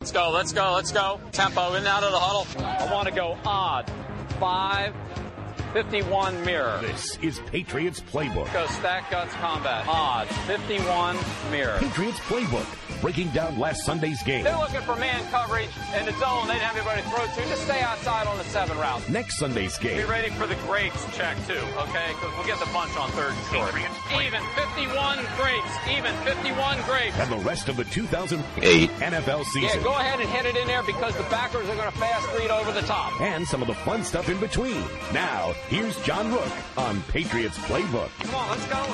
Let's go. Tempo in and out of the huddle. I want to go odd. 5-51 mirror. This is Patriots Playbook. Go stack guts combat. Odd. 51 mirror. Patriots Playbook. Breaking down last Sunday's game. They're looking for man coverage in the zone. They didn't have anybody to throw to. Just stay outside on the 7 route. Next Sunday's game. Be ready for the grapes check, too, okay? Because we'll get the bunch on 3rd and short. Even 51 grapes. Even 51 grapes. And the rest of the 2008 NFL season. Yeah, go ahead and hit it in there because the backers are going to fast read over the top. And some of the fun stuff in between. Now, here's John Rook on Patriots Playbook. Come on, let's go.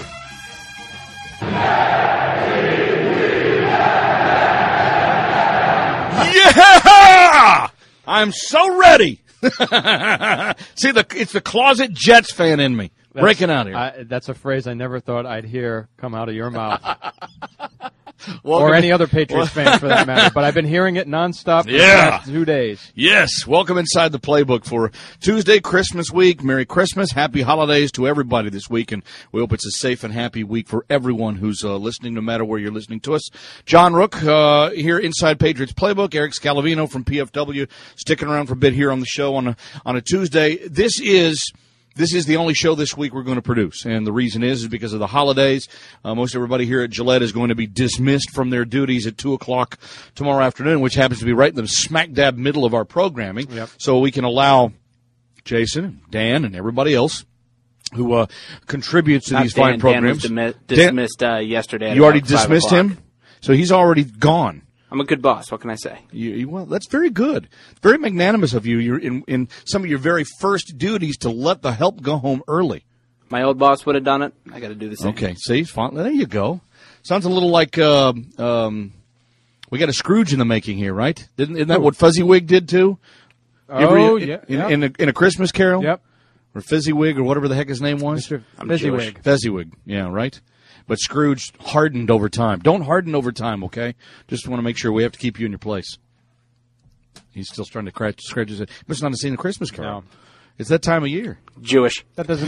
Yeah! I'm so ready. See, it's the closet Jets fan in me breaking out here. That's a phrase I never thought I'd hear come out of your mouth. Welcome or any other Patriots fan, for that matter. But I've been hearing it nonstop for the past 2 days. Yes. Welcome inside the playbook for Tuesday, Christmas week. Merry Christmas. Happy holidays to everybody this week. And we hope it's a safe and happy week for everyone who's listening, no matter where you're listening to us. John Rook here inside Patriots Playbook. Eric Scalavino from PFW sticking around for a bit here on the show on a Tuesday. This is the only show this week we're going to produce, and the reason is because of the holidays. Most everybody here at Gillette is going to be dismissed from their duties at 2 o'clock tomorrow afternoon, which happens to be right in the smack dab middle of our programming. Yep. So we can allow Jason, Dan, and everybody else who contributes to these fine programs. Dan was dismissed yesterday. You already dismissed him? So he's already gone. I'm a good boss. What can I say? Well, that's very good. Very magnanimous of you. You're in some of your very first duties to let the help go home early. My old boss would have done it. I got to do the same. Okay, see, fine. There you go. Sounds a little like we got a Scrooge in the making here, right? Isn't that what Fuzzy-Wig did too? In A Christmas Carol. Yep. Or Fezziwig or whatever the heck his name was. Mr. Fezziwig. Fezziwig. Yeah, right. But Scrooge hardened over time. Don't harden over time, okay? Just want to make sure we have to keep you in your place. He's still trying to scratch his head. Must not have seen A Christmas Carol. No. It's that time of year. Jewish. That's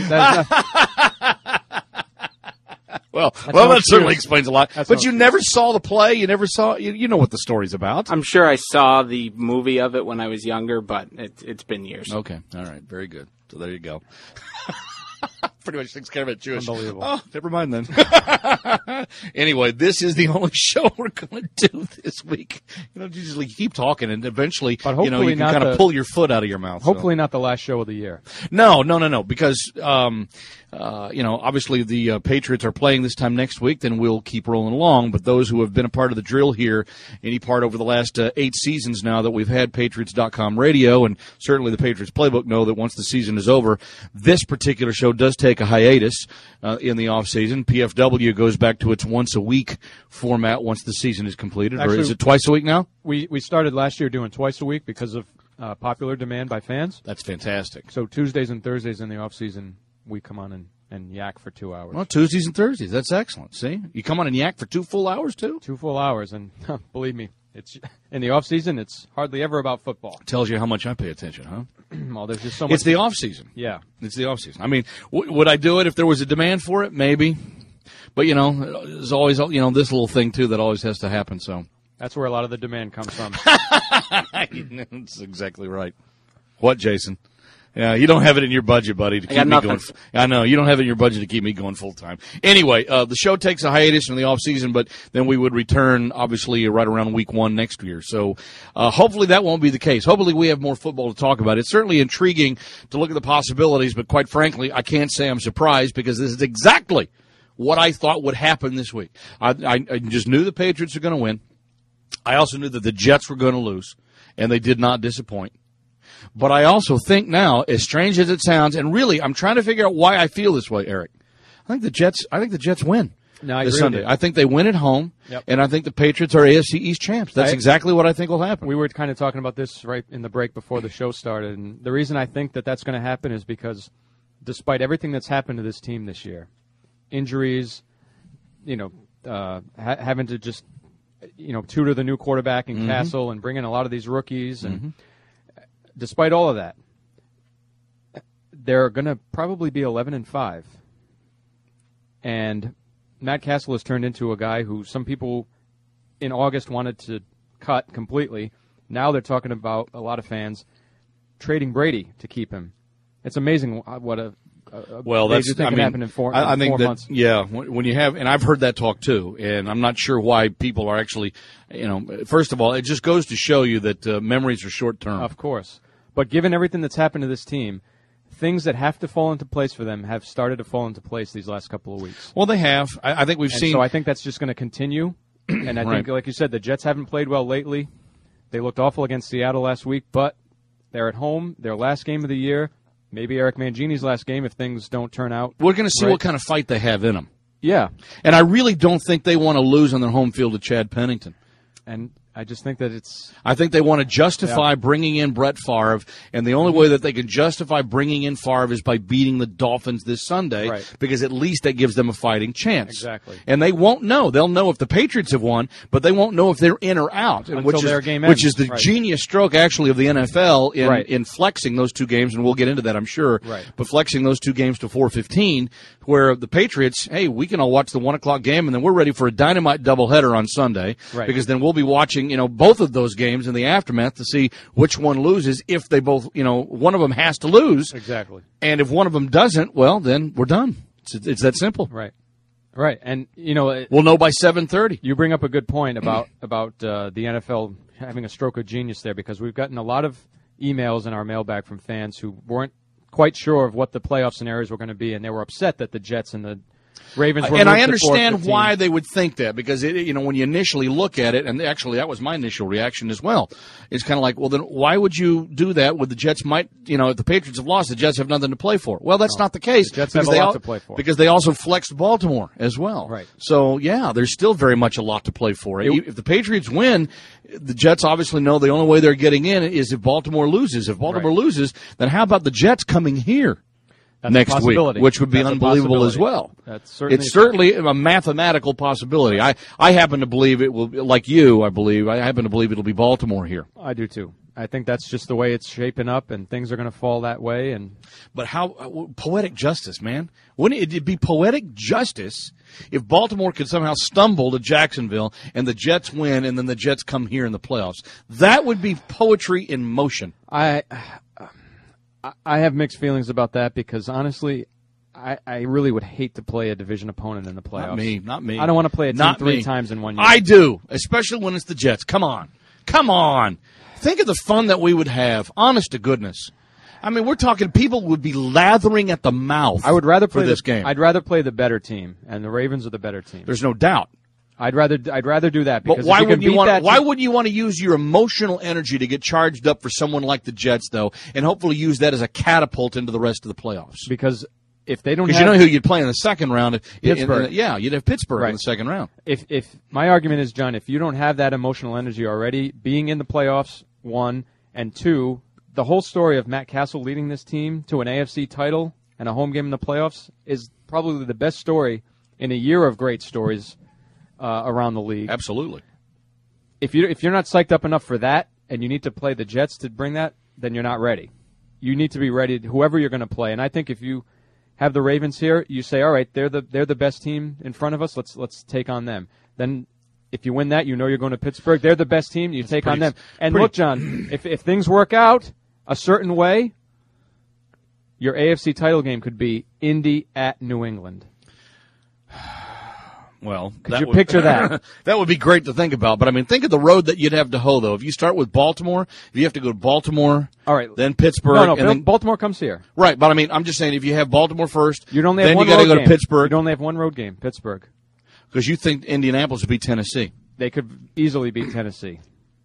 Well, no that certainly excuse. explains a lot. That's But no you never saw the play. You never saw. You know what the story's about. I'm sure I saw the movie of it when I was younger, but it's been years. Okay. All right. Very good. So there you go. Pretty much thinks kind of Jewish. Unbelievable. Oh, never mind then. Anyway, this is the only show we're going to do this week. You usually keep talking, and eventually, but you can kind of pull your foot out of your mouth. Hopefully not the last show of the year. No, because obviously the Patriots are playing this time next week. Then we'll keep rolling along. But those who have been a part of the drill here, any part over the last 8 seasons now that we've had Patriots.com radio, and certainly the Patriots Playbook know that once the season is over, this particular show does take a hiatus in the off season. PFW goes back to its once a week format once the season is completed. Actually, or is it twice a week now? We started last year doing twice a week because of popular demand by fans. That's fantastic. So Tuesdays and Thursdays in the off season, we come on and yak for 2 hours. Well, Tuesdays and Thursdays. That's excellent. See? You come on and yak for 2 full hours, too? 2 full hours. And believe me, it's in the off season, it's hardly ever about football. Tells you how much I pay attention, huh? Well, there's just so much. It's the off season. Yeah. It's the off season. I mean, would I do it if there was a demand for it? Maybe. But, there's always, this little thing, too, that always has to happen, so. That's where a lot of the demand comes from. That's exactly right. What, Jason? Yeah, you don't have it in your budget, buddy, to keep me going. I know, you don't have it in your budget to keep me going full time. Anyway, the show takes a hiatus in the off season, but then we would return, obviously, right around week 1 next year. So, hopefully that won't be the case. Hopefully we have more football to talk about. It's certainly intriguing to look at the possibilities, but quite frankly, I can't say I'm surprised because this is exactly what I thought would happen this week. I just knew the Patriots were going to win. I also knew that the Jets were going to lose, and they did not disappoint. But I also think now, as strange as it sounds, and really, I'm trying to figure out why I feel this way, Eric. I think the Jets win this Sunday. I think they win at home, and I think the Patriots are AFC East champs. That's exactly what I think will happen. We were kind of talking about this right in the break before the show started, and the reason I think that that's going to happen is because despite everything that's happened to this team this year, injuries, having to just, tutor the new quarterback in Castle and bring in a lot of these rookies and despite all of that, they're going to probably be 11-5. And Matt Castle has turned into a guy who some people in August wanted to cut completely. Now they're talking about, a lot of fans, trading Brady to keep him. It's amazing what a major thing can happen in four months. Yeah, when you have, and I've heard that talk too, and I'm not sure why people are actually, first of all, it just goes to show you that memories are short term. Of course. But given everything that's happened to this team, things that have to fall into place for them have started to fall into place these last couple of weeks. Well, they have. I think we've seen. So I think that's just going to continue. And I think, like you said, the Jets haven't played well lately. They looked awful against Seattle last week, but they're at home. Their last game of the year. Maybe Eric Mangini's last game if things don't turn out. We're going to see what kind of fight they have in them. Yeah. And I really don't think they want to lose on their home field to Chad Pennington. And I just think that I think they want to justify bringing in Brett Favre, and the only way that they can justify bringing in Favre is by beating the Dolphins this Sunday, because at least that gives them a fighting chance. Exactly. And they won't know. They'll know if the Patriots have won, but they won't know if they're in or out, until their game ends. Which is the genius stroke, actually, of the NFL in flexing those two games, and we'll get into that, I'm sure, but flexing those two games to 4:15, where the Patriots, hey, we can all watch the 1 o'clock game, and then we're ready for a dynamite doubleheader on Sunday, because then we'll be watching both of those games in the aftermath to see which one loses. If they both, one of them has to lose. Exactly. And if one of them doesn't, well, then we're done. It's that simple. Right. Right. And, we'll know by 7:30. You bring up a good point about the NFL having a stroke of genius there, because we've gotten a lot of emails in our mailbag from fans who weren't quite sure of what the playoff scenarios were going to be, and they were upset that the Jets and the Ravens were. And I understand why they would think that, because when you initially look at it, and actually that was my initial reaction as well. It's kind of like, well, then why would you do that? With the Jets might, if the Patriots have lost, the Jets have nothing to play for. Well, that's not the case. The Jets have a lot to play for, because they also flexed Baltimore as well. Right. So yeah, there's still very much a lot to play for. If the Patriots win, the Jets obviously know the only way they're getting in is if Baltimore loses. If Baltimore loses, then how about the Jets coming here? That's next week, which would be unbelievable as well. It's certainly a mathematical possibility. I happen to believe it will, like you, I happen to believe it'll be Baltimore here. I do too. I think that's just the way it's shaping up, and things are going to fall that way. But how poetic justice, man! Wouldn't it be poetic justice if Baltimore could somehow stumble to Jacksonville and the Jets win, and then the Jets come here in the playoffs? That would be poetry in motion. I have mixed feelings about that, because honestly, I really would hate to play a division opponent in the playoffs. Not me. I don't want to play a team three times in 1 year. I do, especially when it's the Jets. Come on. Think of the fun that we would have. Honest to goodness. I mean, we're talking people would be lathering at the mouth. I would rather play this game. I'd rather play the better team, and the Ravens are the better team. There's no doubt. I'd rather do that. Because but why wouldn't you want to use your emotional energy to get charged up for someone like the Jets, though, and hopefully use that as a catapult into the rest of the playoffs? Because if they don't, because you know who you'd play in the second round, Pittsburgh. You'd have Pittsburgh in the second round. If my argument is, John, if you don't have that emotional energy already, being in the playoffs, 1, and 2, the whole story of Matt Castle leading this team to an AFC title and a home game in the playoffs is probably the best story in a year of great stories around the league. Absolutely. If you're not psyched up enough for that, and you need to play the Jets to bring that, then you're not ready. You need to be ready, whoever you're going to play. And I think if you have the Ravens here, you say, all right, they're the best team in front of us. Let's take on them. Then if you win that, you're going to Pittsburgh. They're the best team. You take on them. And look, John, if things work out a certain way, your AFC title game could be Indy at New England. Well, could you picture that? That would be great to think about. But, I mean, think of the road that you'd have to hoe, though. If you start with Baltimore, if you have to go to Baltimore, all right, then Pittsburgh. No, and then Baltimore comes here. Right, but, I mean, I'm just saying if you have Baltimore first, then you got to go to Pittsburgh. You'd only have one road game, Pittsburgh. Because you think Indianapolis would beat Tennessee. They could easily beat Tennessee.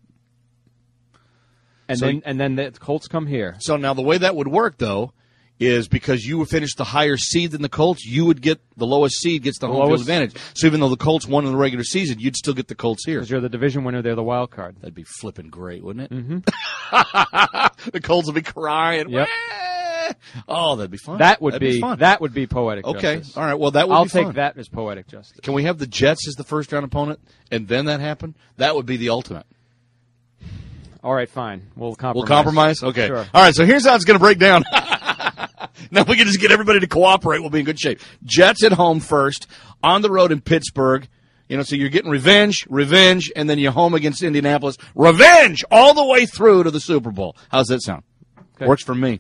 And then the Colts come here. So now the way that would work, though, is because you would finish the higher seed than the Colts, you would get the lowest seed gets the home field advantage. So even though the Colts won in the regular season, you'd still get the Colts here. Because you're the division winner, they're the wild card. That'd be flipping great, wouldn't it? Mm-hmm. The Colts would be crying. Yep. Oh, that'd be fun. That'd be fun. That would be poetic justice. All right, well, that would I'll be fun. take that as poetic justice. Can we have the Jets as the first-round opponent, and then that happen? That would be the ultimate. All right, fine. We'll compromise. We'll compromise? Okay. Sure. All right, so here's how it's going to break down. Now we can just get everybody to cooperate. We'll be in good shape. Jets at home first, on the road in Pittsburgh. So you're getting revenge, and then you're home against Indianapolis. Revenge all the way through to the Super Bowl. How's that sound? Okay. Works for me.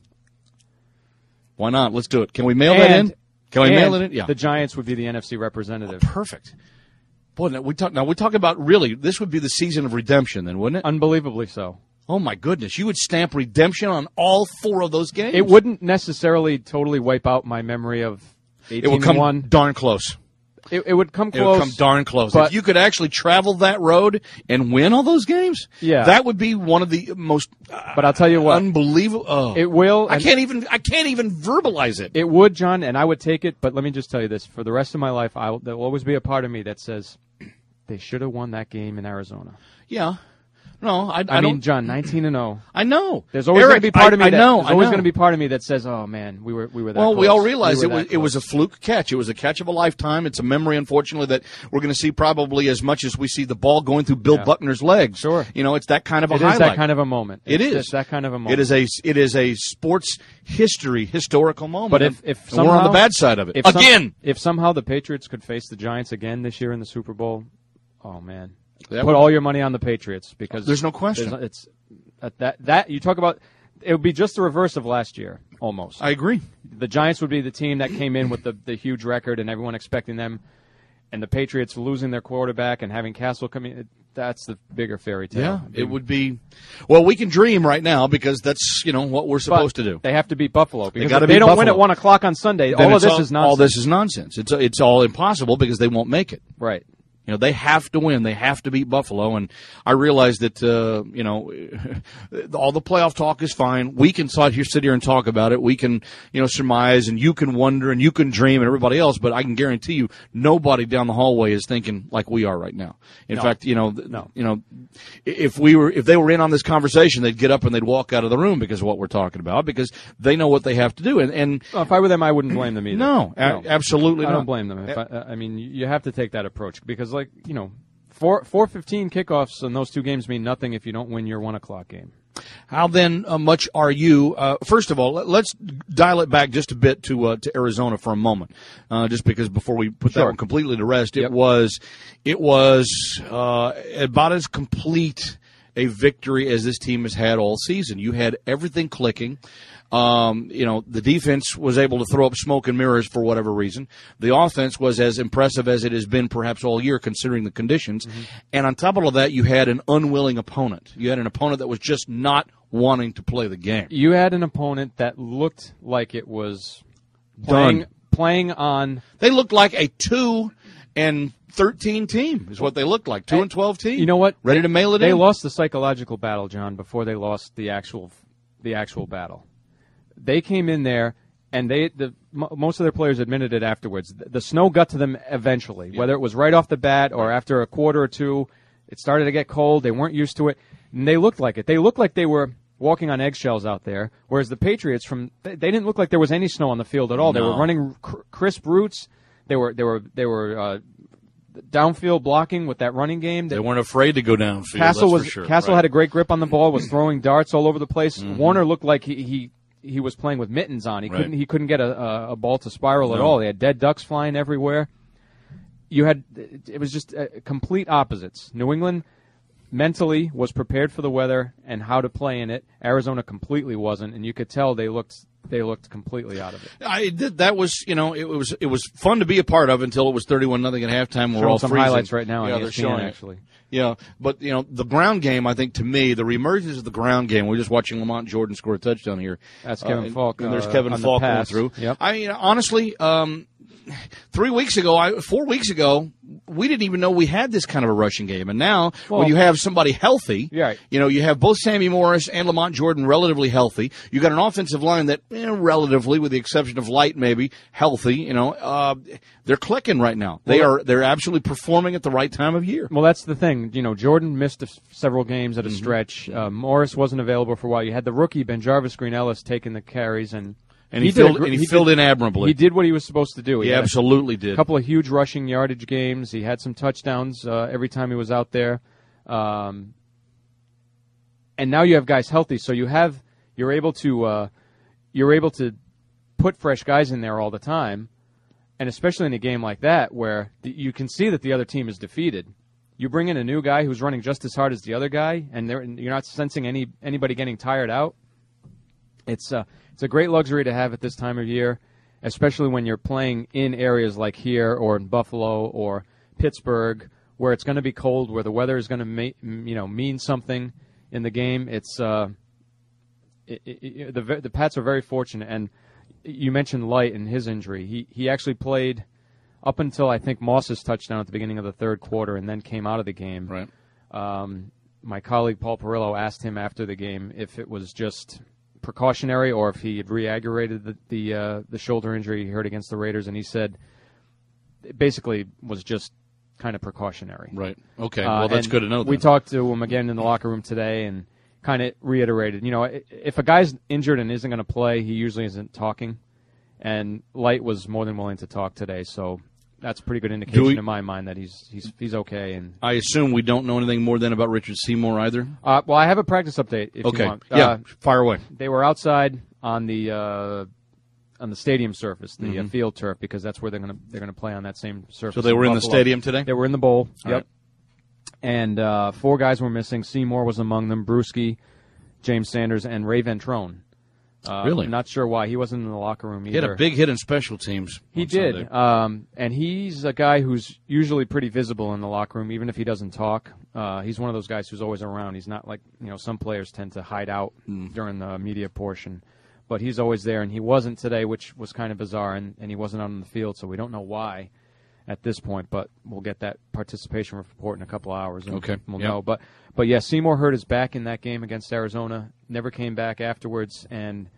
Why not? Let's do it. Can we mail that in? Can we mail it in? Yeah. The Giants would be the NFC representative. Perfect. Boy, now we talk about really, this would be the season of redemption then, wouldn't it? Unbelievably so. Oh, my goodness. You would stamp redemption on all 4 of those games? It wouldn't necessarily totally wipe out my memory of 18-1. It would come darn close. It would come close. It would come darn close. If you could actually travel that road and win all those games, that would be one of the most but I'll tell you what, unbelievable. Oh. It will. I can't even verbalize it. It would, John, and I would take it, but let me just tell you this. For the rest of my life, there will always be a part of me that says they should have won that game in Arizona. Yeah. No, I mean, don't. John, 19-0. I know. There's always going to be part of me. There's always going to be part of me that says, "Oh man, we were that." Well, close. we all realize it was a fluke catch. It was a catch of a lifetime. It's a memory, unfortunately, that we're going to see probably as much as we see the ball going through Bill Buckner's legs. Sure, it's that kind of a highlight. It is that kind of a moment. It's that kind of a moment. It is a sports historical moment. But if somehow, we're on the bad side of it if somehow the Patriots could face the Giants again this year in the Super Bowl, oh man. Put all your money on the Patriots because there's no question. It's that you talk about. It would be just the reverse of last year, almost. I agree. The Giants would be the team that came in with the huge record and everyone expecting them, and the Patriots losing their quarterback and having Castle come in. That's the bigger fairy tale. Yeah, it would be. Well, we can dream right now because that's what we're supposed to do. They have to beat Buffalo because if they don't win at 1:00 on Sunday. All of this is nonsense. All this is nonsense. It's all impossible because they won't make it. Right. They have to win. They have to beat Buffalo. And I realize that, all the playoff talk is fine. We can sit here and talk about it. We can, surmise, and you can wonder and you can dream and everybody else. But I can guarantee you nobody down the hallway is thinking like we are right now. In fact, if they were in on this conversation, they'd get up and they'd walk out of the room because of what we're talking about, because they know what they have to do. And if I were them, I wouldn't blame them either. No, absolutely not. I don't blame them. I mean, you have to take that approach because, 4:15 kickoffs in those 2 games mean nothing if you don't win your 1:00 game. How then much are you? First of all, let's dial it back just a bit to Arizona for a moment, just because before we put that one completely to rest, it was about as complete a victory as this team has had all season. You had everything clicking. The defense was able to throw up smoke and mirrors for whatever reason. The offense was as impressive as it has been perhaps all year considering the conditions. Mm-hmm. And on top of all that, you had an unwilling opponent. You had an opponent that was just not wanting to play the game. You had an opponent that looked like it was playing on. They looked like a 2-13 team is what they looked like. 2-12 team. You know what? Ready to mail it in? They lost the psychological battle, John, before they lost the actual battle. They came in there, and most of their players admitted it afterwards. The snow got to them eventually, whether it was right off the bat or after a quarter or two. It started to get cold. They weren't used to it, and they looked like it. They looked like they were walking on eggshells out there, whereas the Patriots, they didn't look like there was any snow on the field at all. No. They were running crisp routes. They were downfield blocking with that running game. They weren't afraid to go downfield. Castle had a great grip on the ball, was throwing darts all over the place. Mm-hmm. Warner looked like he was playing with mittens on. He couldn't get a ball to spiral at all. They had dead ducks flying everywhere. It was just complete opposites. New England mentally was prepared for the weather and how to play in it. Arizona completely wasn't, and you could tell they looked completely out of it. That was, it was fun to be a part of until it was 31-0 at halftime. We're all some freezing. Highlights right now. Yeah, they're showing actually. Yeah, but the ground game, I think to me, the reemergence of the ground game. We're just watching Lamont Jordan score a touchdown here. That's Kevin Falk. And there's Kevin Falk going through. Yep. Honestly, 4 weeks ago, we didn't even know we had this kind of a rushing game. And now, when you have somebody healthy, you have both Sammy Morris and Lamont Jordan relatively healthy. You got an offensive line that, relatively, with the exception of Light, maybe healthy. They're clicking right now. They're absolutely performing at the right time of year. Well, that's the thing. Jordan missed several games at a stretch. Morris wasn't available for a while. You had the rookie Ben-Jarvis Green-Ellis taking the carries and he filled in admirably. He did what he was supposed to do. He absolutely did. A couple of huge rushing yardage games. He had some touchdowns every time he was out there. And now you have guys healthy, so you're able to put fresh guys in there all the time. And especially in a game like that where you can see that the other team is defeated. You bring in a new guy who's running just as hard as the other guy, and you're not sensing anybody getting tired out. It's a great luxury to have at this time of year, especially when you're playing in areas like here or in Buffalo or Pittsburgh, where it's going to be cold, where the weather is going to mean something in the game. The Pats are very fortunate, and you mentioned Light and his injury. He actually played up until, I think, Moss's touchdown at the beginning of the third quarter and then came out of the game. Right. My colleague Paul Perillo asked him after the game if it was just precautionary or if he had re-aggravated the shoulder injury he heard against the Raiders, and he said it basically was just kind of precautionary. Right. Okay. Well, that's good to know. We talked to him again in the locker room today and kind of reiterated, if a guy's injured and isn't going to play, he usually isn't talking. And Light was more than willing to talk today, so that's a pretty good indication in my mind that he's okay. And I assume we don't know anything more than about Richard Seymour either? Well, I have a practice update if you want. Yeah, fire away. They were outside on the stadium surface, the field turf, because that's where they're going to play on that same surface. So they were in the stadium today? They were in the bowl. All yep. Right. And 4 guys were missing. Seymour was among them. Bruschi, James Sanders, and Ray Ventrone. Really? I'm not sure why. He wasn't in the locker room either. He had a big hit in special teams. He did. And he's a guy who's usually pretty visible in the locker room, even if he doesn't talk. He's one of those guys who's always around. He's not like, some players tend to hide out during the media portion. But he's always there, and he wasn't today, which was kind of bizarre, and he wasn't out on the field, so we don't know why at this point, but we'll get that participation report in a couple of hours, and we'll know. But yeah, Seymour hurt his back in that game against Arizona, never came back afterwards, and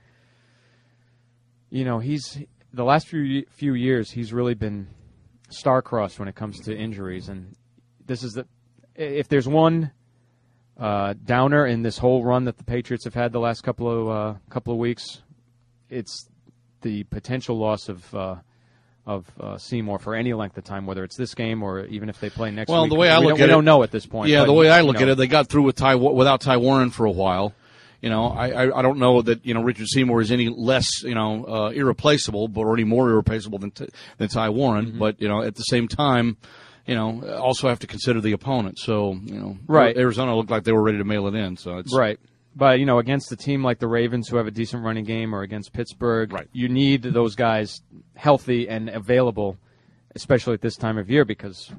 he's the last few years he's really been star-crossed when it comes to injuries, and this is if there's one downer in this whole run that the Patriots have had the last couple of weeks, it's the potential loss of Seymour for any length of time, whether it's this game or even if they play next week. Well, the way I look at it, we don't know at this point. Yeah, the way I look at it, they got through without Ty Warren for a while. I don't know that Richard Seymour is any less irreplaceable, or any more irreplaceable than Ty Warren. Mm-hmm. But at the same time, also have to consider the opponent. So right. Arizona looked like they were ready to mail it in. So it's right. But, against a team like the Ravens who have a decent running game, or against Pittsburgh, right, you need those guys healthy and available, especially at this time of year, because,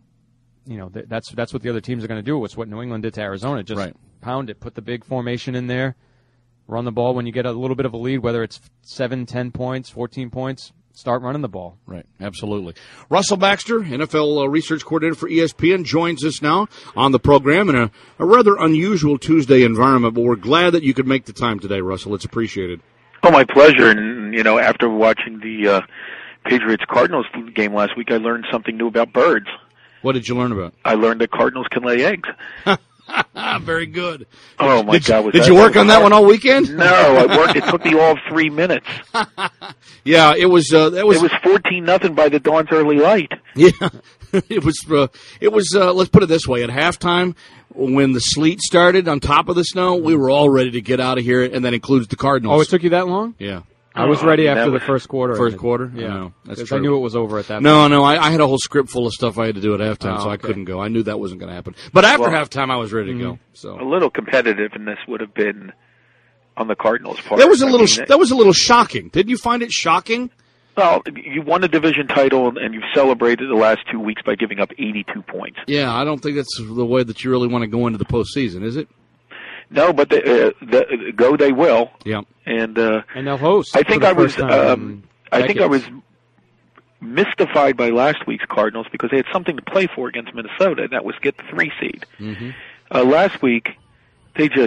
that's what the other teams are going to do. It's what New England did to Arizona. Just pound it, put the big formation in there, run the ball when you get a little bit of a lead, whether it's 7, 10 points, 14 points. Start running the ball. Right, absolutely. Russell Baxter, NFL research coordinator for ESPN, joins us now on the program in a rather unusual Tuesday environment, but we're glad that you could make the time today, Russell. It's appreciated. Oh, my pleasure. And, after watching the Patriots-Cardinals game last week, I learned something new about birds. What did you learn about? I learned that cardinals can lay eggs. Very good. Oh, my God. Did you work on that one all weekend? No, I worked. It took me all 3 minutes. Yeah, it was. It was 14-0 by the dawn's early light. Yeah, it was. Let's put it this way: at halftime, when the sleet started on top of the snow, we were all ready to get out of here, and that includes the Cardinals. Oh, it took you that long? Yeah. I was ready after the first quarter. First quarter? Yeah. No, that's true. I knew it was over at that point. No, I had a whole script full of stuff I had to do at halftime, so I couldn't go. I knew that wasn't going to happen. But after halftime, I was ready to go. So a little competitiveness would have been on the Cardinals' part. That was a little shocking. Didn't you find it shocking? Well, you won a division title, and you've celebrated the last 2 weeks by giving up 82 points. Yeah, I don't think that's the way that you really want to go into the postseason, is it? No, but go they will. Yeah, and they'll host. I think I was mystified by last week's Cardinals because they had something to play for against Minnesota, and that was get the 3 seed. Mm-hmm. Last week, they just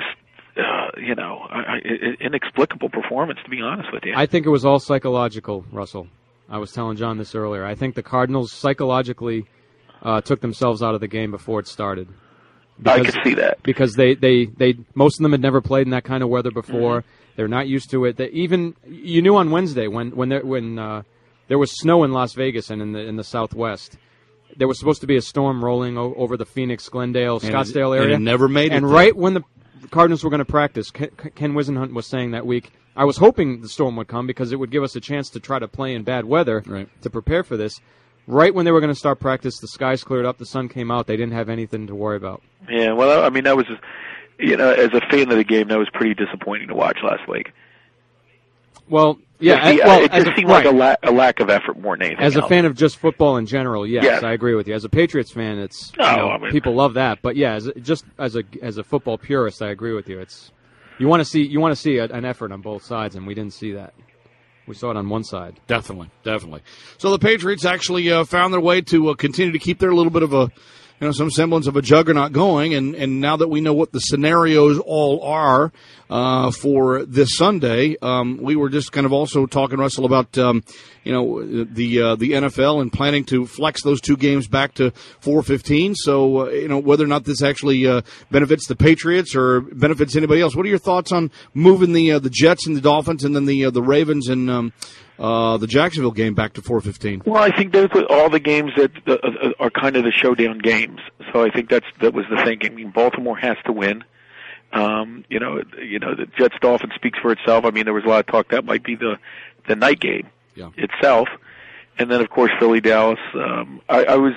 inexplicable performance, to be honest with you. I think it was all psychological, Russell. I was telling John this earlier. I think the Cardinals psychologically took themselves out of the game before it started. I could see that. Because they most of them had never played in that kind of weather before. Mm-hmm. They're not used to it. You knew on Wednesday when there was snow in Las Vegas and in the Southwest. There was supposed to be a storm rolling over the Phoenix, Glendale, Scottsdale area. And it never made it. And right when the Cardinals were going to practice, Ken Wisenhunt was saying that week, I was hoping the storm would come because it would give us a chance to try to play in bad weather to prepare for this. Right when they were going to start practice, the skies cleared up, the sun came out. They didn't have anything to worry about. Yeah, well, I mean, that was, as a fan of the game, that was pretty disappointing to watch last week. Well, yeah. It just seemed like a lack of effort more than anything else. As a else. fan of just football in general, yes, I agree with you. As a Patriots fan, it's people love that. But yeah, as a football purist, I agree with you. It's you want to see an effort on both sides, and we didn't see that. We saw it on one side. Definitely. So the Patriots actually found their way to continue to keep their little bit of some semblance of a juggernaut going, and now that we know what the scenarios all are for this Sunday, we were just kind of also talking, Russell, about the NFL and planning to flex those two games back to 4:15. So whether or not this actually benefits the Patriots or benefits anybody else. What are your thoughts on moving the Jets and the Dolphins and then the Ravens and the Jacksonville game back to 4:15? Well, I think those were all the games that are kind of the showdown games. So I think that was the thinking. I mean, Baltimore has to win. The Jets Dolphins speaks for itself. I mean, there was a lot of talk that might be the night game itself, and then of course Philly Dallas. I was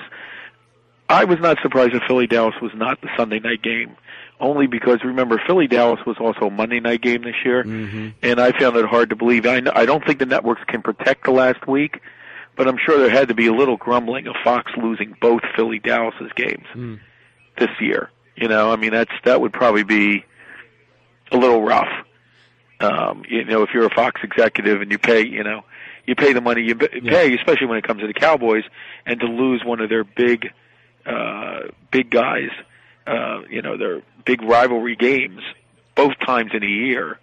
not surprised that Philly Dallas was not the Sunday night game. Only because, remember, Philly-Dallas was also a Monday night game this year, and I found it hard to believe. I don't think the networks can protect the last week, but I'm sure there had to be a little grumbling of Fox losing both Philly-Dallas's games this year. I mean, that would probably be a little rough. If you're a Fox executive and you pay the money you pay, especially when it comes to the Cowboys, and to lose one of their big guys, their big rivalry games both times in a year.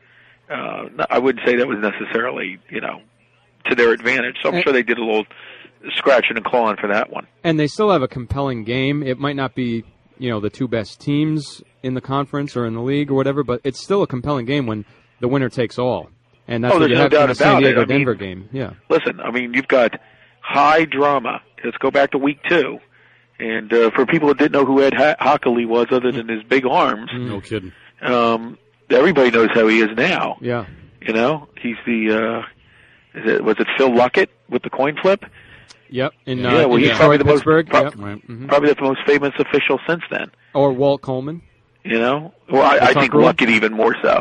I wouldn't say that was necessarily, to their advantage. So I'm sure they did a little scratching and clawing for that one. And they still have a compelling game. It might not be, the two best teams in the conference or in the league or whatever, but it's still a compelling game when the winner takes all. And that's what you have in the San Diego-Denver game. Yeah. Listen, I mean, you've got high drama. Let's go back to week 2. And for people that didn't know who Ed Hockley was other than his big arms, no kidding. Everybody knows how he is now. Yeah. He's the was it Phil Luckett with the coin flip? Yep. He's probably the most Pittsburgh. probably the most famous official since then. Or Walt Coleman. Well, I think Luckett even more so.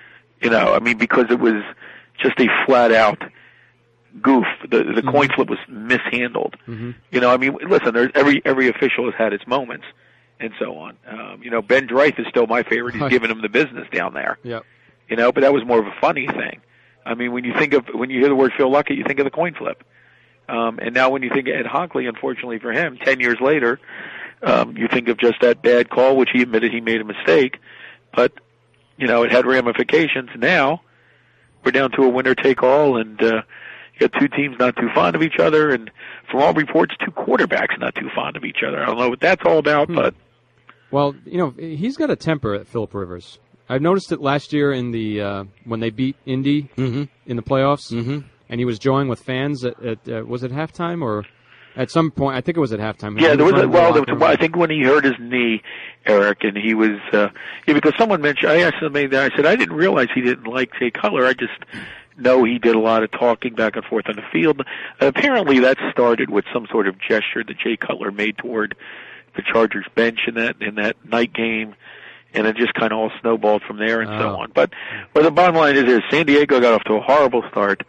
I mean, because it was just a flat out goof. The coin flip was mishandled. I mean, listen, there's every official has had its moments and so on. Ben Dreith is still my favorite. He's giving him the business down there. Yep. But that was more of a funny thing. I mean, when you hear the word Phil Luckett, you think of the coin flip. And now when you think of Ed Hockley, unfortunately for him, 10 years later, you think of just that bad call, which he admitted he made a mistake. But, it had ramifications. Now we're down to a winner-take-all, and you got two teams not too fond of each other, and from all reports, two quarterbacks not too fond of each other. I don't know what that's all about, but... Well, he's got a temper at Phillip Rivers. I've noticed it last year in the when they beat Indy in the playoffs, and he was joining with fans at was it halftime or at some point? I think it was at halftime. Yeah, I think when he hurt his knee, Eric, and he was because someone mentioned. I asked somebody that I said I didn't realize he didn't like Jay Cutler. I just know he did a lot of talking back and forth on the field. Apparently, that started with some sort of gesture that Jay Cutler made toward the Chargers bench in that night game. And it just kind of all snowballed from there and so on. But the bottom line is San Diego got off to a horrible start.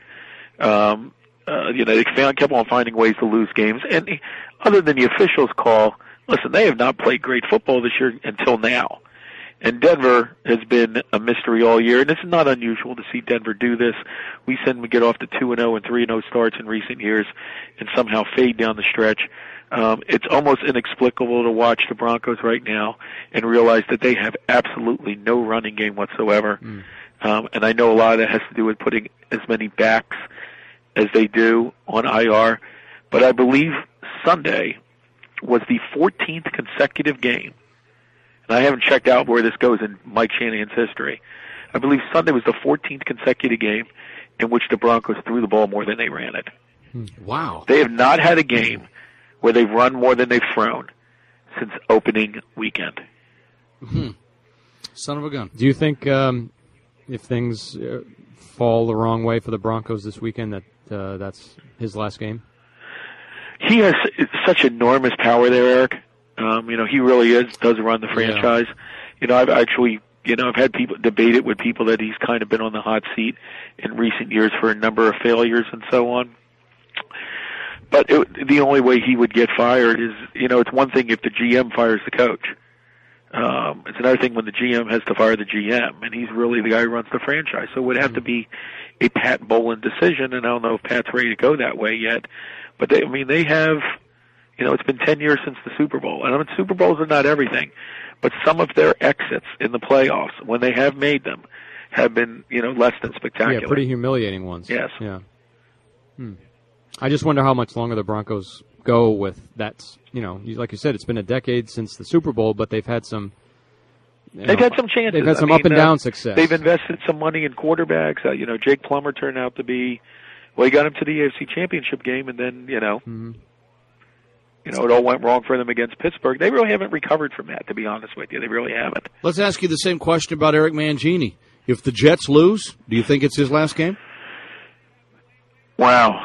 They kept on finding ways to lose games. And other than the officials' call, listen, they have not played great football this year until now. And Denver has been a mystery all year, and it's not unusual to see Denver do this. We send them get off to 2-0 and 3-0 starts in recent years and somehow fade down the stretch. It's almost inexplicable to watch the Broncos right now and realize that they have absolutely no running game whatsoever. And I know a lot of that has to do with putting as many backs as they do on IR. But I believe Sunday was the 14th consecutive game. And I haven't checked out where this goes in Mike Shanahan's history. I believe Sunday was the 14th consecutive game in which the Broncos threw the ball more than they ran it. Wow. They have not had a game where they've run more than they've thrown since opening weekend. Son of a gun. Do you think if things fall the wrong way for the Broncos this weekend, that's his last game? He has such enormous power there, Eric. He really does run the franchise. Yeah. I've actually, I've had people debate it with people that he's kind of been on the hot seat in recent years for a number of failures and so on. But the only way he would get fired is, it's one thing if the GM fires the coach. It's another thing when the GM has to fire the GM, and he's really the guy who runs the franchise. So it would have to be a Pat Bowlen decision, and I don't know if Pat's ready to go that way yet. But they have, it's been 10 years since the Super Bowl. And Super Bowls are not everything, but some of their exits in the playoffs, when they have made them, have been, less than spectacular. Yeah, pretty humiliating ones. Yes. Yeah. I just wonder how much longer the Broncos go with that. Like you said, it's been a decade since the Super Bowl, but they've had some. They've had some chances. They've had some up and down success. They've invested some money in quarterbacks. Jake Plummer turned out to be. Well, he got him to the AFC Championship game, and then it all went wrong for them against Pittsburgh. They really haven't recovered from that, to be honest with you. They really haven't. Let's ask you the same question about Eric Mangini. If the Jets lose, do you think it's his last game? Wow.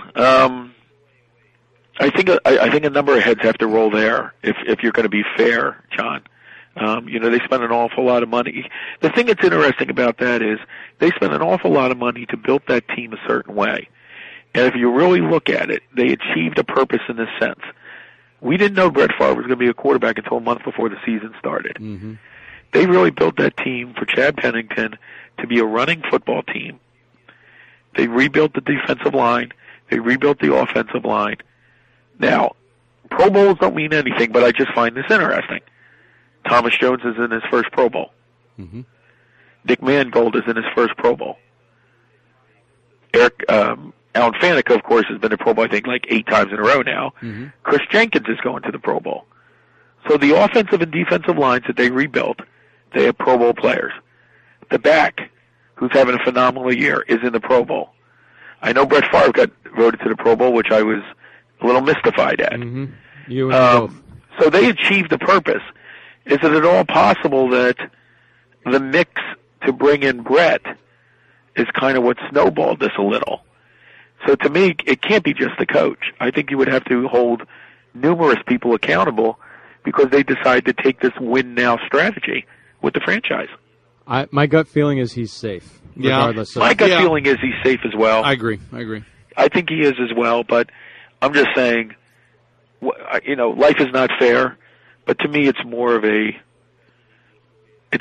I think a number of heads have to roll there if you're going to be fair, John. They spend an awful lot of money. The thing that's interesting about that is they spent an awful lot of money to build that team a certain way. And if you really look at it, they achieved a purpose in this sense. We didn't know Brett Favre was going to be a quarterback until a month before the season started. Mm-hmm. They really built that team for Chad Pennington to be a running football team. They rebuilt the defensive line. They rebuilt the offensive line. Now, Pro Bowls don't mean anything, but I just find this interesting. Thomas Jones is in his first Pro Bowl. Mm-hmm. Dick Mangold is in his first Pro Bowl. Alan Faneca, of course, has been to Pro Bowl, I think, like 8 times in a row now. Mm-hmm. Chris Jenkins is going to the Pro Bowl. So the offensive and defensive lines that they rebuilt, they have Pro Bowl players. The back, who's having a phenomenal year, is in the Pro Bowl. I know Brett Favre got voted to the Pro Bowl, which I was a little mystified at. Mm-hmm. You and both. So they achieved the purpose. Is it at all possible that the mix to bring in Brett is kind of what snowballed this a little? So to me, it can't be just the coach. I think you would have to hold numerous people accountable because they decide to take this win-now strategy with the franchise. My gut feeling is he's safe. Regardless My gut feeling is he's safe as well. I agree. I think he is as well, but I'm just saying, life is not fair. But to me, it's more than a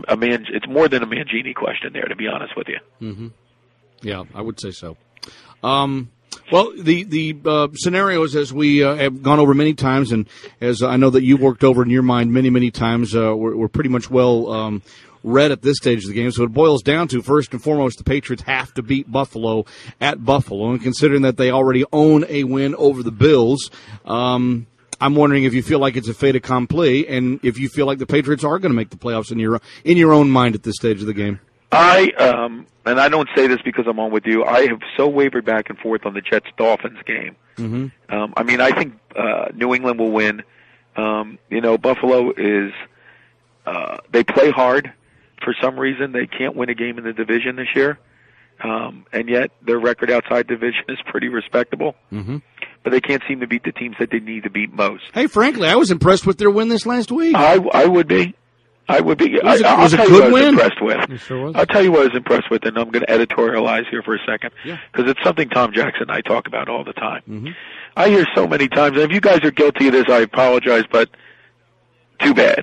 Mangini question there, to be honest with you. Mm-hmm. Yeah, I would say so. Well, the scenarios, as we have gone over many times, and as I know that you worked over in your mind many, many times, we're pretty much well read at this stage of the game. So it boils down to, first and foremost, the Patriots have to beat Buffalo at Buffalo. And considering that they already own a win over the Bills, I'm wondering if you feel like it's a fait accompli, and if you feel like the Patriots are going to make the playoffs in your own mind at this stage of the game. And I don't say this because I'm on with you. I have so wavered back and forth on the Jets-Dolphins game. Mm-hmm. I think New England will win. Buffalo is they play hard. For some reason, they can't win a game in the division this year, and yet their record outside division is pretty respectable. Mm-hmm. But they can't seem to beat the teams that they need to beat most. Hey, frankly, I was impressed with their win this last week. I would be. I'll tell you what I was impressed with. You sure was? I'll tell you what I was impressed with, and I'm going to editorialize here for a second, because it's something Tom Jackson and I talk about all the time. Mm-hmm. I hear so many times, and if you guys are guilty of this, I apologize, but too bad.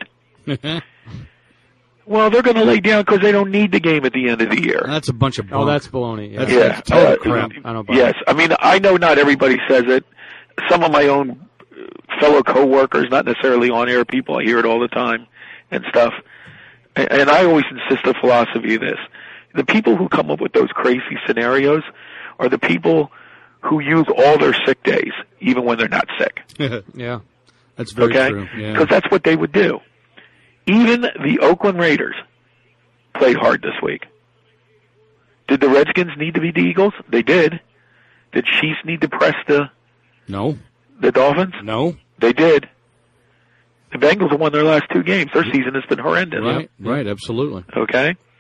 Well, they're going to lay down because they don't need the game at the end of the year. That's a bunch of bunk. Oh, that's baloney. That's total crap. I don't buy yes, I mean, I know not everybody says it. Some of my own fellow coworkers, not necessarily on-air people, I hear it all the time and stuff. And I always insist the philosophy of this. The people who come up with those crazy scenarios are the people who use all their sick days, even when they're not sick. Yeah, that's very true. Because that's what they would do. Even the Oakland Raiders played hard this week. Did the Redskins need to beat the Eagles? They did. Did Chiefs need to press the Dolphins? No. They did. The Bengals have won their last 2 games. Their season has been horrendous. Right, absolutely. Okay?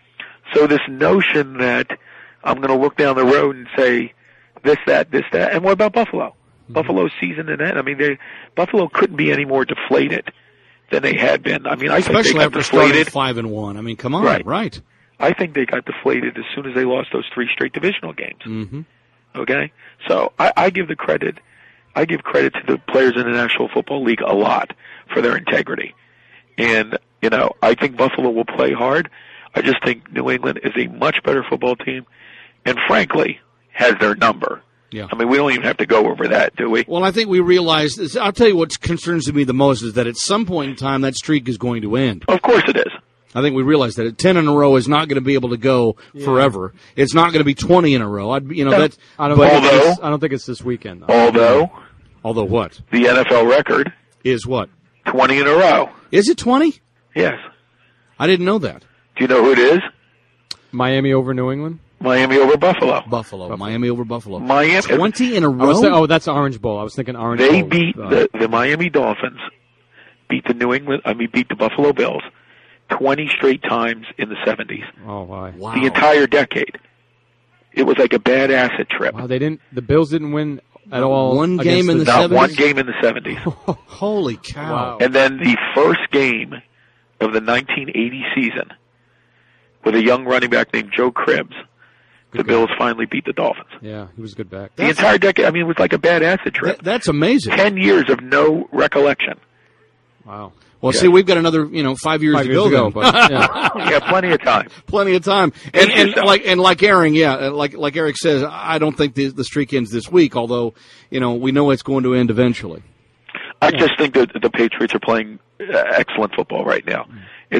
So this notion that I'm going to look down the road and say this, that, and what about Buffalo? Mm-hmm. Buffalo's season and end. I mean, Buffalo couldn't be any more deflated than they had been. I mean, I think they got deflated. 5-1. I mean, come on, right? I think they got deflated as soon as they lost those 3 straight divisional games. Mm-hmm. Okay, so I give credit to the players in the National Football League a lot for their integrity, and I think Buffalo will play hard. I just think New England is a much better football team, and frankly, has their number. Yeah. I mean, we don't even have to go over that, do we? Well, I think we realize this. I'll tell you what concerns me the most is that at some point in time that streak is going to end. Of course it is. I think we realize that at 10 in a row is not going to be able to go forever. It's not going to be 20 in a row. I don't think it's this weekend, though. Although what? The NFL record is what? 20 in a row. Is it 20? Yes. I didn't know that. Do you know who it is? Miami over New England? Miami over Buffalo. Buffalo. Miami over Buffalo. Miami. 20 in a row? That's the Orange Bowl. I was thinking Orange Bowl. They beat the Miami Dolphins, beat the Buffalo Bills 20 straight times in the 70s. Oh, wow. The entire decade. It was like a bad acid trip. Wow, the Bills didn't win at all. One game in the 70s? Not one game in the 70s. Holy cow. Wow. And then the first game of the 1980 season with a young running back named Joe Cribbs, the Bills finally beat the Dolphins. Yeah, he was a good back. The entire decade, I mean, it was like a bad acid trip. That's amazing. 10 years of no recollection. Wow. Well, see, we've got another, 5 years to go. But, yeah. Yeah, plenty of time. Plenty of time. And like Aaron, like Eric says, I don't think the streak ends this week, although, we know it's going to end eventually. I just think that the Patriots are playing excellent football right now.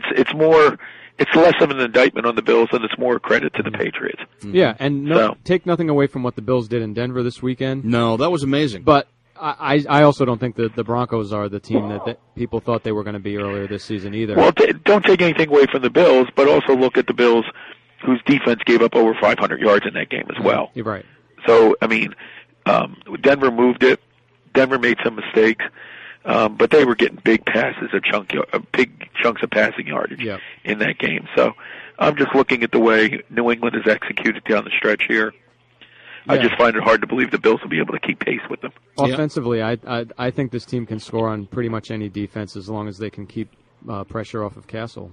It's less of an indictment on the Bills, and it's more a credit to the Patriots. Yeah, and take nothing away from what the Bills did in Denver this weekend. No, that was amazing. But I also don't think that the Broncos are the team that people thought they were going to be earlier this season either. Well, don't take anything away from the Bills, but also look at the Bills, whose defense gave up over 500 yards in that game as well. You're right. So, I mean, Denver moved it. Denver made some mistakes. But they were getting big passes big chunks of passing yardage in that game. So I'm just looking at the way New England has executed down the stretch here. Yeah. I just find it hard to believe the Bills will be able to keep pace with them. Offensively, I think this team can score on pretty much any defense as long as they can keep pressure off of Castle.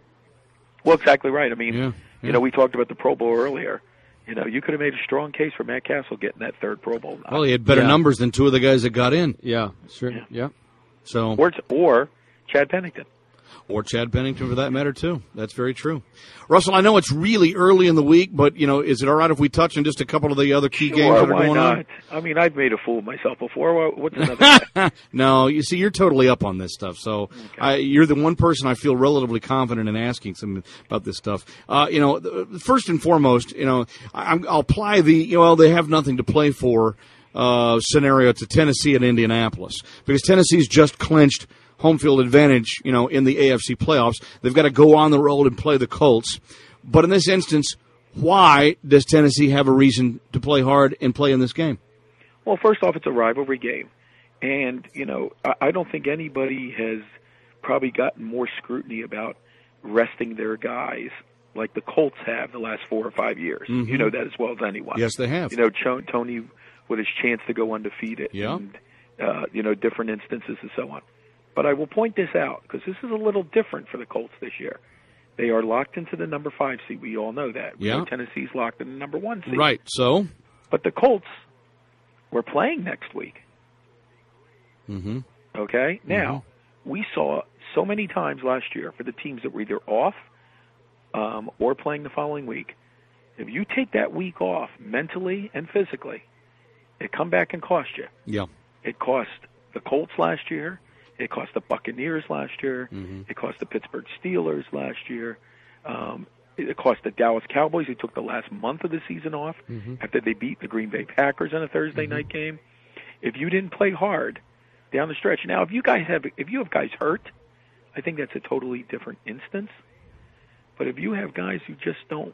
Well, exactly right. I mean, we talked about the Pro Bowl earlier. You could have made a strong case for Matt Castle getting that third Pro Bowl. Well, he had better numbers than two of the guys that got in. Yeah, sure. Yeah. So or Chad Pennington. Or Chad Pennington, for that matter, too. That's very true. Russell, I know it's really early in the week, but, is it all right if we touch on just a couple of the other key games that are going on? I mean, I've made a fool of myself before. What's another No, you see, you're totally up on this stuff. So you're the one person I feel relatively confident in asking some about this stuff. First and foremost, I'll apply they have nothing to play for scenario to Tennessee and Indianapolis, because Tennessee's just clinched home field advantage, in the AFC playoffs. They've got to go on the road and play the Colts. But in this instance, why does Tennessee have a reason to play hard and play in this game? Well, first off, it's a rivalry game. And, I don't think anybody has probably gotten more scrutiny about resting their guys like the Colts have the last 4 or 5 years. Mm-hmm. You know that as well as anyone. Yes, they have. Tony with his chance to go undefeated. Yeah. And, different instances and so on. But I will point this out, because this is a little different for the Colts this year. They are locked into the number 5 seed. We all know that. Yeah. Tennessee's locked in the number 1 seed. Right, so? But the Colts were playing next week. Mm-hmm. Okay? Now, we saw so many times last year for the teams that were either off or playing the following week, if you take that week off mentally and physically, it come back and cost you. Yeah. It cost the Colts last year. It cost the Buccaneers last year. Mm-hmm. It cost the Pittsburgh Steelers last year. It cost the Dallas Cowboys, who took the last month of the season off after they beat the Green Bay Packers in a Thursday night game. If you didn't play hard down the stretch, now if you have guys hurt, I think that's a totally different instance. But if you have guys who just don't,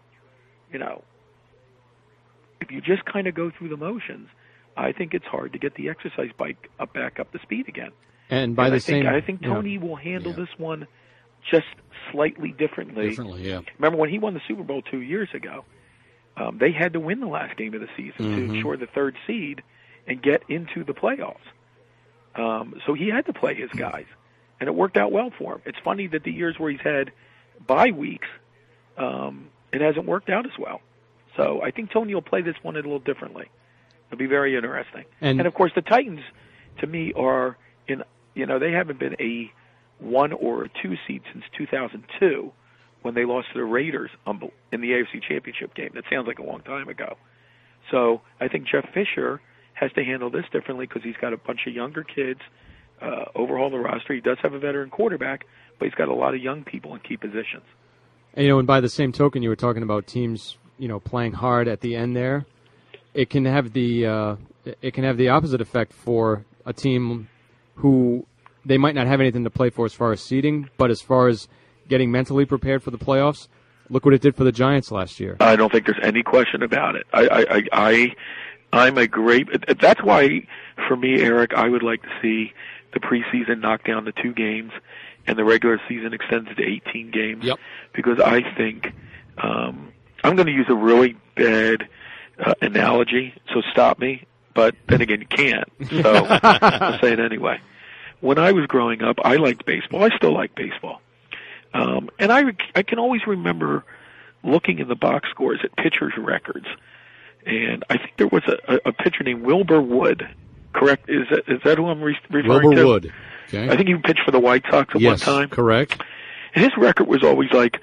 if you just kind of go through the motions, I think it's hard to get the exercise bike back up to speed again. And I think Tony will handle this one just slightly differently. Yeah. Remember when he won the Super Bowl 2 years ago, they had to win the last game of the season to ensure the third seed and get into the playoffs. So he had to play his guys, and it worked out well for him. It's funny that the years where he's had bye weeks, it hasn't worked out as well. So I think Tony will play this one a little differently. It'll be very interesting. And of course, the Titans, to me, are they haven't been a 1 or a 2 seed since 2002 when they lost to the Raiders in the AFC Championship game. That sounds like a long time ago. So I think Jeff Fisher has to handle this differently because he's got a bunch of younger kids, overhaul the roster. He does have a veteran quarterback, but he's got a lot of young people in key positions. And, and by the same token, you were talking about teams, playing hard at the end there. It can have the opposite effect for a team who they might not have anything to play for as far as seeding, but as far as getting mentally prepared for the playoffs, look what it did for the Giants last year. I don't think there's any question about it. I'm a great. That's why, for me, Eric, I would like to see the preseason knock down to 2 games, and the regular season extended to 18 games. Yep. Because I think I'm going to use a really bad analogy, so stop me. But then again, you can't. So I'll say it anyway. When I was growing up, I liked baseball. I still like baseball. And I can always remember looking in the box scores at pitchers' records. And I think there was a pitcher named Wilbur Wood. Correct? Is that who I'm referring to? Wilbur Wood. Okay. I think he pitched for the White Sox at one time. Correct. And his record was always like,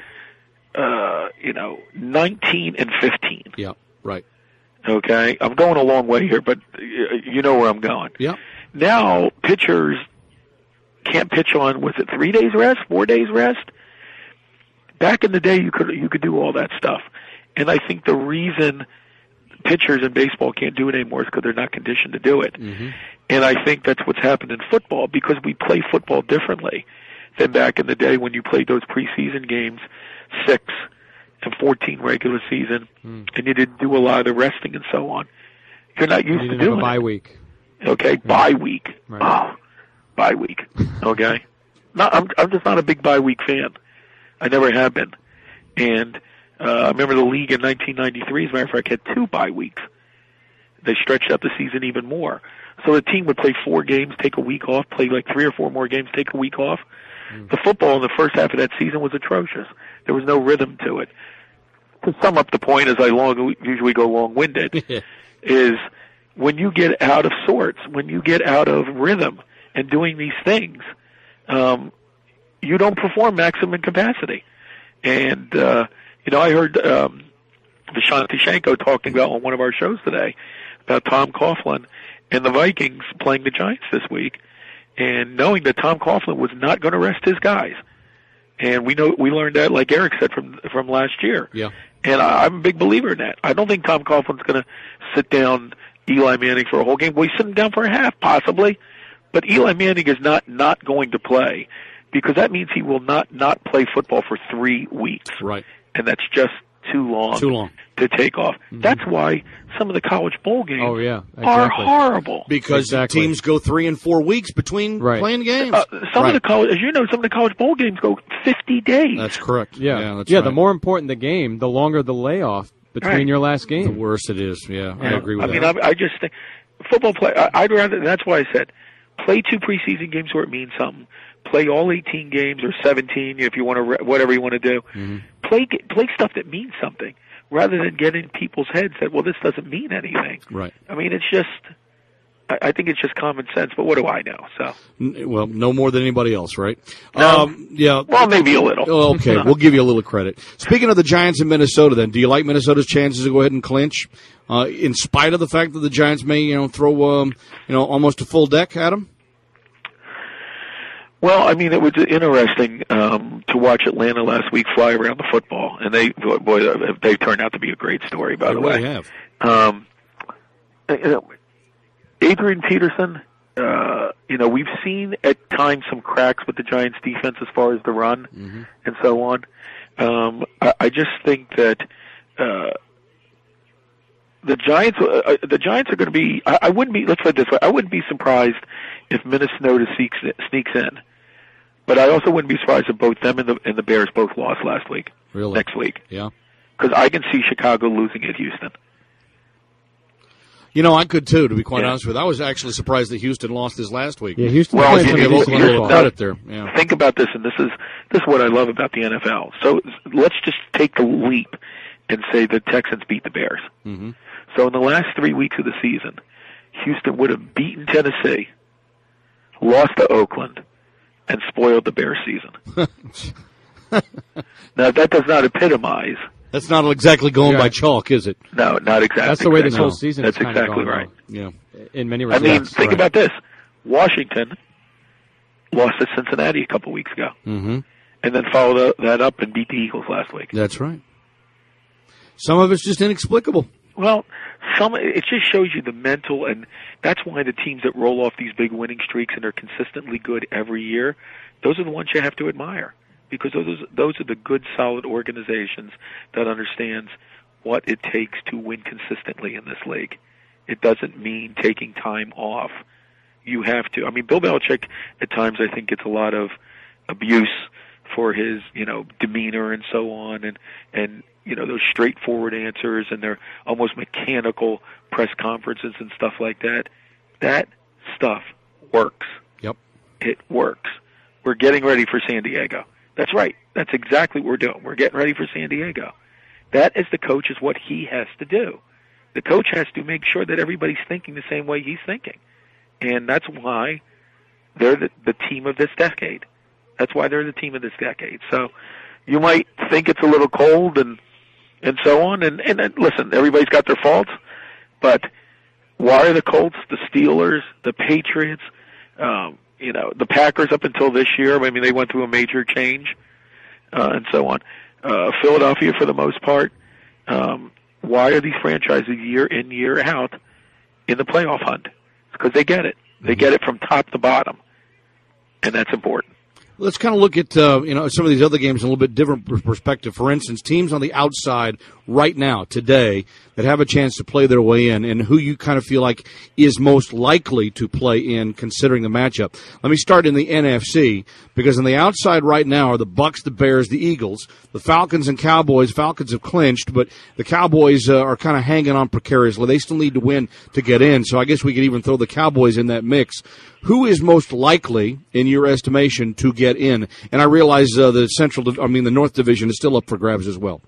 19 and 15. Yeah. Right. Okay, I'm going a long way here, but you know where I'm going. Yeah. Now pitchers can't pitch on, was it 3 days rest, 4 days rest? Back in the day, you could do all that stuff, and I think the reason pitchers in baseball can't do it anymore is because they're not conditioned to do it. Mm-hmm. And I think that's what's happened in football because we play football differently than back in the day when you played those preseason games, 6 and 14 regular season, and you didn't do a lot of the resting and so on. You're not used to doing a bye week. Okay, bye week. Right. Oh, bye week. Okay. No, I'm just not a big bye week fan. I never have been. And I remember the league in 1993, as a matter of fact, had 2 bye weeks. They stretched out the season even more. So the team would play 4 games, take a week off, play like 3 or 4 more games, take a week off. The football in the first half of that season was atrocious. There was no rhythm to it. To sum up the point, as I usually go long-winded, is when you get out of sorts, when you get out of rhythm and doing these things, you don't perform maximum capacity. And, I heard Vishanti Shanko talking about on one of our shows today about Tom Coughlin and the Vikings playing the Giants this week, and knowing that Tom Coughlin was not going to rest his guys. And we learned that, like Eric said, from last year. Yeah. And I'm a big believer in that. I don't think Tom Coughlin's going to sit down Eli Manning for a whole game. Well, he's sitting down for a half, possibly. But Eli Manning is not going to play because that means he will not play football for 3 weeks. Right. And that's just too long to take off. Mm-hmm. That's why some of the college bowl games are horrible. Because teams go 3 and 4 weeks between playing games. Some of the college bowl games go 50 days. That's correct. Yeah, that's right. The more important the game, the longer the layoff between your last game. The worse it is. Yeah, I agree with that. I just think football play. I'd rather. That's why I said play 2 preseason games where it means something. Play all 18 games or 17 if you want to, whatever you want to do. Mm-hmm. Play stuff that means something rather than get in people's heads that, well, this doesn't mean anything. Right. I mean, it's just, I think it's just common sense, but what do I know? So. Well, no more than anybody else, right? No. Yeah. Well, maybe a little. Okay, we'll give you a little credit. Speaking of the Giants in Minnesota, then, do you like Minnesota's chances to go ahead and clinch, in spite of the fact that the Giants may, throw, almost a full deck at them? Well, I mean, it was interesting to watch Atlanta last week fly around the football, and they turned out to be a great story. By the way, they have. Adrian Peterson. We've seen at times some cracks with the Giants' defense as far as the run and so on. I just think that the Giants are going to be. I wouldn't be. Let's put it this way. I wouldn't be surprised if Minnesota sneaks in. But I also wouldn't be surprised if both them and the Bears both lost last week. Really? Next week. Yeah. Because I can see Chicago losing at Houston. You know, I could too, to be quite honest with you. I was actually surprised that Houston lost his last week. Yeah, Houston. Well, credit there. Yeah. Think about this, and this is what I love about the NFL. So let's just take the leap and say the Texans beat the Bears. Mm-hmm. So in the last 3 weeks of the season, Houston would have beaten Tennessee, lost to Oakland, and spoiled the Bears season. Now, that does not epitomize. That's not exactly going by chalk, is it? No, not exactly. That's the way this whole season That's is kind exactly of right. Yeah. In many I respects. mean, think about this. Washington lost to Cincinnati a couple weeks ago. Mm-hmm. And then followed that up and beat the Eagles last week. That's right. Some of it's just inexplicable. Well, it just shows you the mental, and that's why the teams that roll off these big winning streaks and are consistently good every year, those are the ones you have to admire. Because those are the good, solid organizations that understands what it takes to win consistently in this league. It doesn't mean taking time off. You have to. I mean, Bill Belichick at times I think gets a lot of abuse for his, demeanor and so on, and those straightforward answers and their almost mechanical press conferences and stuff like that. That stuff works. Yep. It works. We're getting ready for San Diego. That's right. That's exactly what we're doing. We're getting ready for San Diego. That, as the coach, is what he has to do. The coach has to make sure that everybody's thinking the same way he's thinking. And that's why they're the team of this decade. That's why they're the team of this decade. So you might think it's a little cold and so on. And listen, everybody's got their faults. But why are the Colts, the Steelers, the Patriots, the Packers up until this year, I mean, they went through a major change, and so on. Philadelphia, for the most part, why are these franchises year in, year out in the playoff hunt? It's because they get it. They get it from top to bottom, and that's important. Let's kind of look at some of these other games in a little bit different perspective. For instance, teams on the outside right now, today, that have a chance to play their way in, and who you kind of feel like is most likely to play in, considering the matchup. Let me start in the NFC, because on the outside right now are the Bucs, the Bears, the Eagles, the Falcons and Cowboys. Falcons have clinched, but the Cowboys are kind of hanging on precariously. They still need to win to get in, so I guess we could even throw the Cowboys in that mix. Who is most likely, in your estimation, to get in? And I realize the North Division is still up for grabs as well.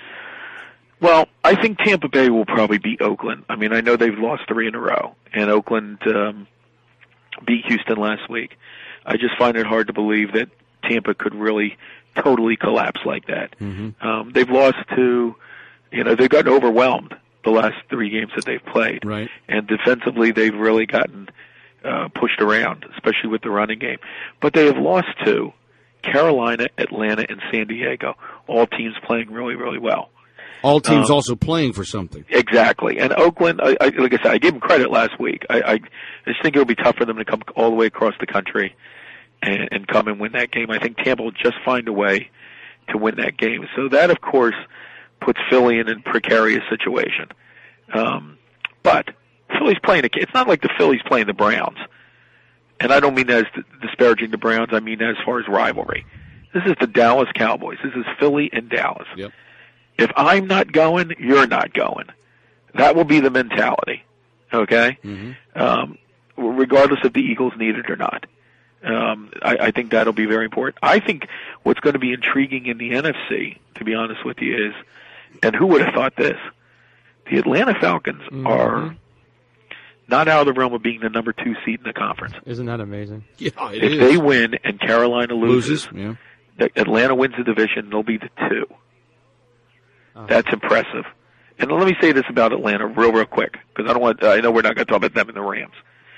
Well, I think Tampa Bay will probably beat Oakland. I mean, I know they've lost 3 in a row, and Oakland beat Houston last week. I just find it hard to believe that Tampa could really totally collapse like that. Mm-hmm. They've lost to, they've gotten overwhelmed the last 3 games that they've played. Right. And defensively, they've really gotten pushed around, especially with the running game. But they have lost to Carolina, Atlanta, and San Diego, all teams playing really, really well. All teams also playing for something. Exactly. And Oakland, like I said, I gave them credit last week. I just think it will be tough for them to come all the way across the country and come and win that game. I think Tampa will just find a way to win that game. So that, of course, puts Philly in a precarious situation. But Philly's playing it's not like the Phillies playing the Browns. And I don't mean that as disparaging the Browns. I mean that as far as rivalry. This is the Dallas Cowboys. This is Philly and Dallas. Yep. If I'm not going, you're not going. That will be the mentality, okay? Mm-hmm. Regardless if the Eagles need it or not. I think that'll be very important. I think what's going to be intriguing in the NFC, to be honest with you, is, and who would have thought this, the Atlanta Falcons are not out of the realm of being the number 2 seed in the conference. Isn't that amazing? Yeah, if they win and Carolina loses yeah. Atlanta wins the division, they'll be the 2. That's impressive. And let me say this about Atlanta real quick, because I know we're not going to talk about them and the Rams.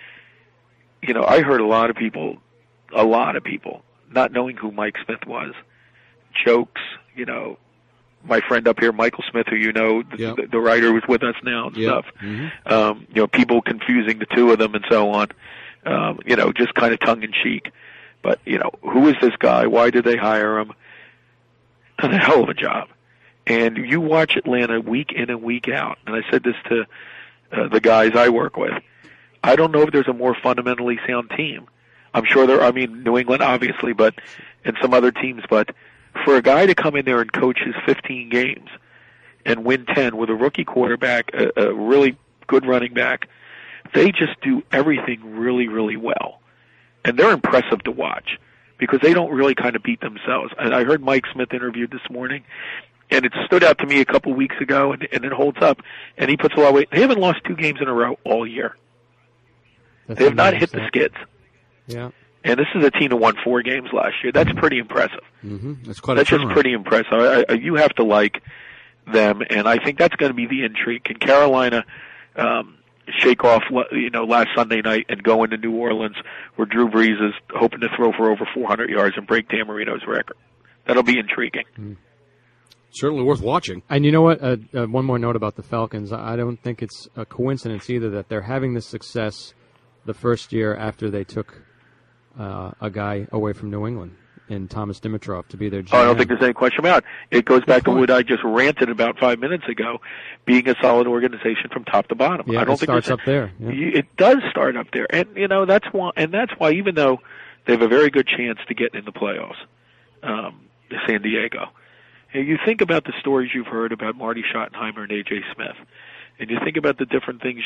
I heard a lot of people, not knowing who Mike Smith was, jokes, my friend up here, Michael Smith, who the writer who's with us now and stuff. Mm-hmm. People confusing the 2 of them and so on, just kind of tongue in cheek. But, who is this guy? Why did they hire him? Done a hell of a job. And you watch Atlanta week in and week out, and I said this to the guys I work with. I don't know if there's a more fundamentally sound team. I'm sure New England obviously, but and some other teams, but for a guy to come in there and coach his 15 games and win 10 with a rookie quarterback, a really good running back, they just do everything really, really well. And they're impressive to watch because they don't really kind of beat themselves. And I heard Mike Smith interviewed this morning, and it stood out to me a couple weeks ago, and it holds up. And he puts a lot of weight. They haven't lost 2 games in a row all year. They have not hit the skids. Yeah. And this is a team that won 4 games last year. That's pretty impressive. Mm-hmm. That's just pretty impressive. You have to like them, and I think that's going to be the intrigue. Can Carolina shake off, last Sunday night and go into New Orleans where Drew Brees is hoping to throw for over 400 yards and break Dan Marino's record? That'll be intriguing. Mm. Certainly worth watching. And you know what? One more note about the Falcons. I don't think it's a coincidence either that they're having this success the first year after they took a guy away from New England in Thomas Dimitroff to be their GM. Oh, I don't think there's any question about it. It goes back to what I just ranted about 5 minutes ago, being a solid organization from top to bottom. Yeah, I don't it think starts up there. Yeah. It does start up there, and that's why even though they have a very good chance to get in the playoffs, San Diego. You think about the stories you've heard about Marty Schottenheimer and A.J. Smith, and you think about the different things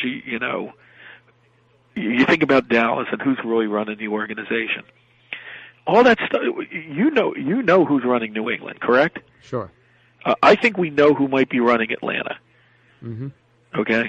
you think about Dallas and who's really running the organization. All that stuff, you know who's running New England, correct? Sure. I think we know who might be running Atlanta. Mm-hmm. Okay?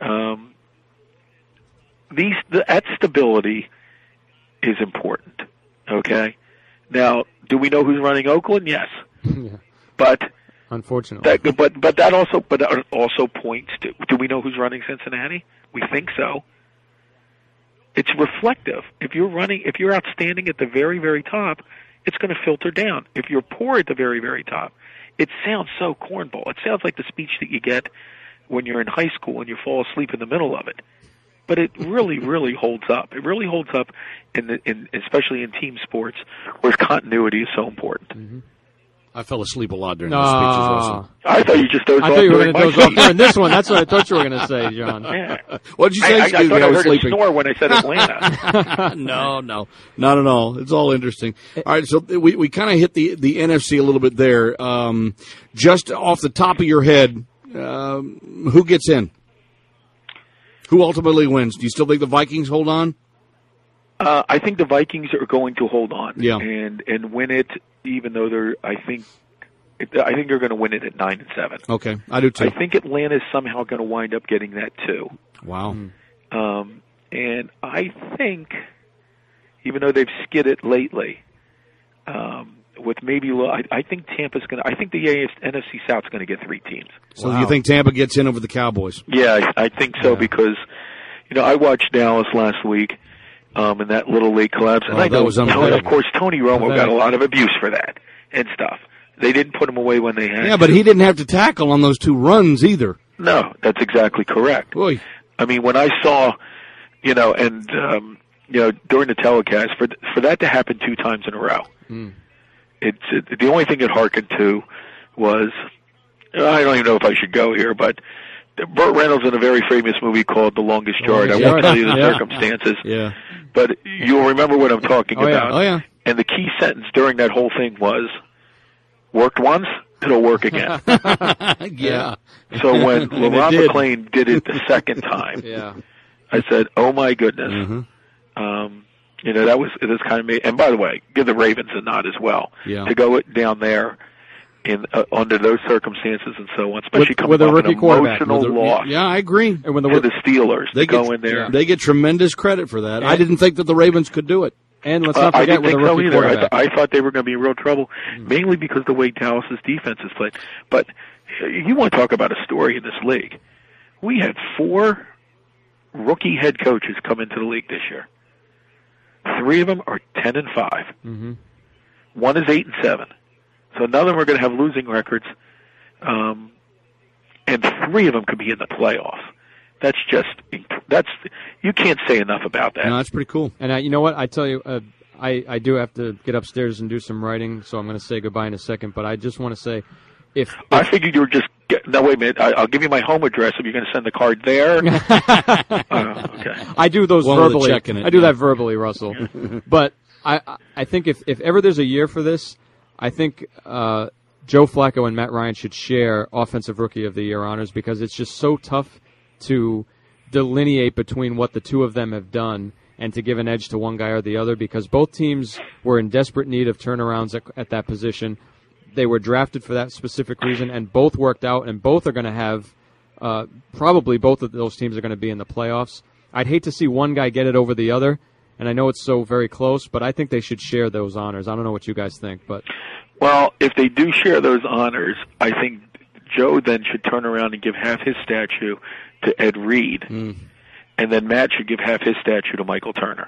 That stability is important, okay? Now, do we know who's running Oakland? Yes. Yeah. But unfortunately. That also points to, do we know who's running Cincinnati? We think so. It's reflective. If you're outstanding at the very, very top, it's going to filter down. If you're poor at the very, very top, it sounds so cornball. It sounds like the speech that you get when you're in high school and you fall asleep in the middle of it. But it really, really holds up. It really holds up, especially in team sports, where continuity is so important. Mm-hmm. I fell asleep a lot during those speeches, Russell. I thought you just dozed off. I thought you were going to doze off during this one. That's what I thought you were going to say, John. Yeah. What did you say? I thought I heard sleeping. a snore when I said Atlanta. No, not at all. It's all interesting. All right, so we kind of hit the NFC a little bit there. Just off the top of your head, who gets in? Who ultimately wins? Do you still think the Vikings hold on? I think the Vikings are going to hold on and win it, even though I think they're going to win it at 9-7. Okay, I do too. I think Atlanta is somehow going to wind up getting that too. Wow. And I think, even though they've skidded lately, with maybe I think Tampa's going to. I think the NFC South's going to get 3 teams. So you think Tampa gets in over the Cowboys? Yeah, I think so because I watched Dallas last week. In that little league collapse. And I know, of course, Tony Romo got a lot of abuse for that and stuff. They didn't put him away when they had to. But he didn't have to tackle on those 2 runs either. No, that's exactly correct. Boy. I mean, when I saw, during the telecast, for that to happen 2 times in a row, the only thing it harkened to was, I don't even know if I should go here, but Burt Reynolds in a very famous movie called The Longest Yard. I won't tell you the circumstances. Yeah. But you'll remember what I'm talking about. Oh, yeah. And the key sentence during that whole thing was, worked once, it'll work again. Yeah. So when LeRon McClain did it the second time, I said, oh, my goodness. Mm-hmm. It was kind of me. And by the way, give the Ravens a nod as well. Yeah. To go down there under those circumstances and so on, especially coming with a off rookie an quarterback. emotional loss. Yeah, I agree. And when to the Steelers, they go in there. They get tremendous credit for that. I didn't think that the Ravens could do it. And let's not forget with a rookie quarterback. I thought they were going to be in real trouble, mainly because of the way Dallas's defense is played. But you want to talk about a story in this league. We had 4 rookie head coaches come into the league this year. 3 of them are 10-5. Mm-hmm. 1 is 8-7. So none of them are going to have losing records, and 3 of them could be in the playoffs. That's you can't say enough about that. No, that's pretty cool. And you know what? I tell you, I do have to get upstairs and do some writing, so I'm going to say goodbye in a second. But I just want to say, if I figured you were just No, wait a minute. I'll give you my home address if you're going to send the card there. Okay. I do those verbally. I do that verbally, Russell. But I think if ever there's a year for this, I think Joe Flacco and Matt Ryan should share Offensive Rookie of the Year honors, because it's just so tough to delineate between what the two of them have done and to give an edge to one guy or the other, because both teams were in desperate need of turnarounds at that position. They were drafted for that specific reason, and both worked out, and both are going to have probably both of those teams are going to be in the playoffs. I'd hate to see one guy get it over the other, and I know it's so very close, but I think they should share those honors. I don't know what you guys think, but well, if they do share those honors, I think Joe then should turn around and give half his statue to Ed Reed, and then Matt should give half his statue to Michael Turner.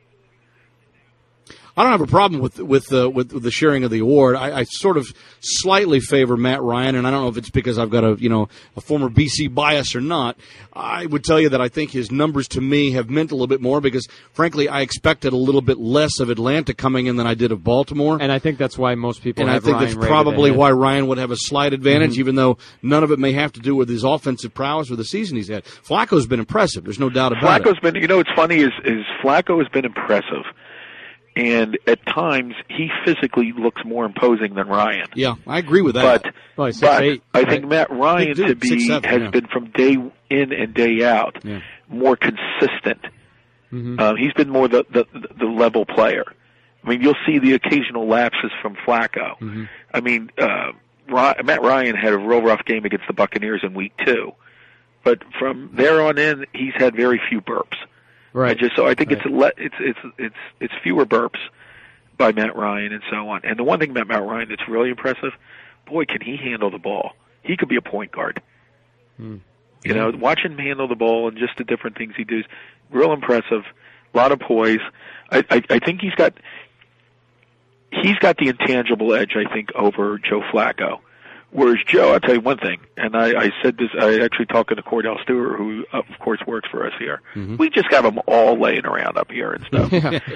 I don't have a problem with the sharing of the award. I sort of slightly favor Matt Ryan, and I don't know if it's because I've got a former BC bias or not. I would tell you that I think his numbers to me have meant a little bit more because, frankly, I expected a little bit less of Atlanta coming in than I did of Baltimore. And I think that's why most people. And have I think Ryan that's probably why Ryan would have a slight advantage, even though none of it may have to do with his offensive prowess or the season he's had. Flacco's been impressive. There's no doubt about it. Flacco's been. You know, what's funny is Flacco has been impressive. And at times, he physically looks more imposing than Ryan. Yeah, I agree with that. But I think Matt Ryan has been from day in and day out more consistent. He's been more the level player. I mean, you'll see the occasional lapses from Flacco. I mean, Matt Ryan had a real rough game against the Buccaneers in Week 2, but from there on in, he's had very few burps. Right. I think it's fewer burps by Matt Ryan and so on. And the one thing about Matt Ryan that's really impressive, boy, can he handle the ball. He could be a point guard. You know, watching him handle the ball and just the different things he does, real impressive. A lot of poise. I think he's got the intangible edge, I think, over Joe Flacco. Whereas Joe, I'll tell you one thing, and I said this, I actually talked to Cordell Stewart, who, of course, works for us here. We just have them all laying around up here and stuff.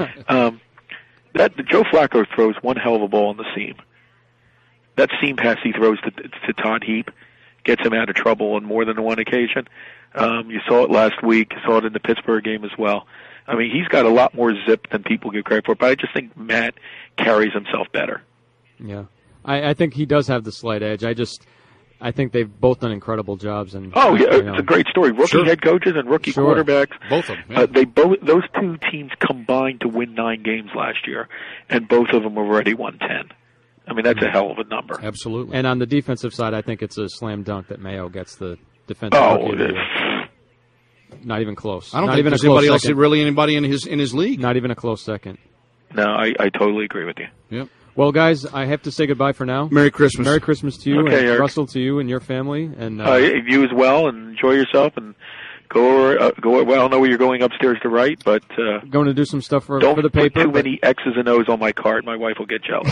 Joe Flacco throws one hell of a ball on the seam. That seam pass he throws to Todd Heap gets him out of trouble on more than one occasion. You saw it last week. You saw it in the Pittsburgh game as well. I mean, he's got a lot more zip than people give credit for, but I just think Matt carries himself better. Yeah. I think he does have the slight edge. I think they've both done incredible jobs. And it's a great story. Rookie head coaches and rookie quarterbacks. Both of them. Those two teams combined to win 9 games last year, and both of them already won 10. I mean, that's a hell of a number. Absolutely. And on the defensive side, I think it's a slam dunk that Mayo gets the defensive rookie of the year. Not even close. I don't think there's anybody else, really anybody in his league. Not even a close second. No, I totally agree with you. Yep. Well, guys, I have to say goodbye for now. Merry Christmas. Merry Christmas to you, okay, and Russell, to you and your family. And you as well, and enjoy yourself, and go over. Well, I don't know where you're going upstairs to write, but going to do some stuff for the paper. Don't put too many X's and O's on my card. My wife will get jealous.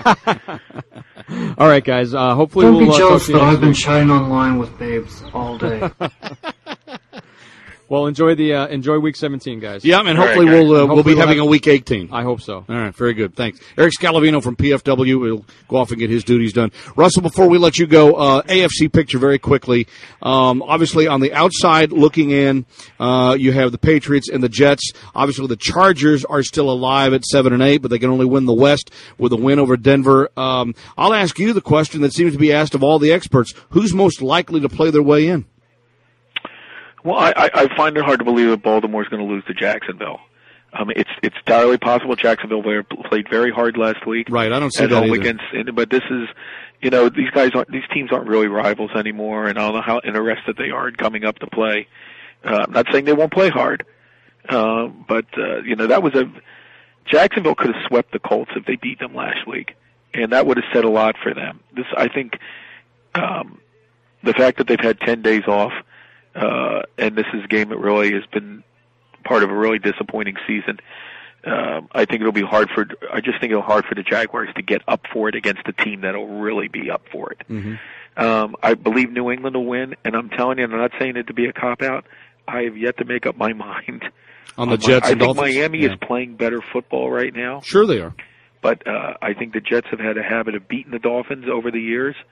All right, guys. Hopefully, don't be jealous, though. I've been chatting online with babes all day. Well, enjoy Week 17, guys. Yeah, and hopefully we'll be having a Week 18. I hope so. All right, very good. Thanks. Eric Scalavino from PFW will go off and get his duties done. Russell, before we let you go, AFC picture very quickly. Obviously, on the outside looking in, you have the Patriots and the Jets. Obviously, the Chargers are still alive at 7-8, but they can only win the West with a win over Denver. I'll ask you the question that seems to be asked of all the experts: who's most likely to play their way in? Well, I find it hard to believe that Baltimore's going to lose to Jacksonville. It's entirely possible. Jacksonville played very hard last week. Right, I don't see that either. But this is, these teams aren't really rivals anymore, and I don't know how interested they are in coming up to play. I'm not saying they won't play hard, but Jacksonville could have swept the Colts if they beat them last week, and that would have said a lot for them. I think the fact that they've had 10 days off. And this is a game that really has been part of a really disappointing season. I think it'll be hard for the Jaguars to get up for it against a team that'll really be up for it. I believe New England will win, and I'm telling you, I'm not saying it to be a cop-out. I have yet to make up my mind. On the Jets and Dolphins? I think Miami is playing better football right now. Sure they are. But I think the Jets have had a habit of beating the Dolphins over the years.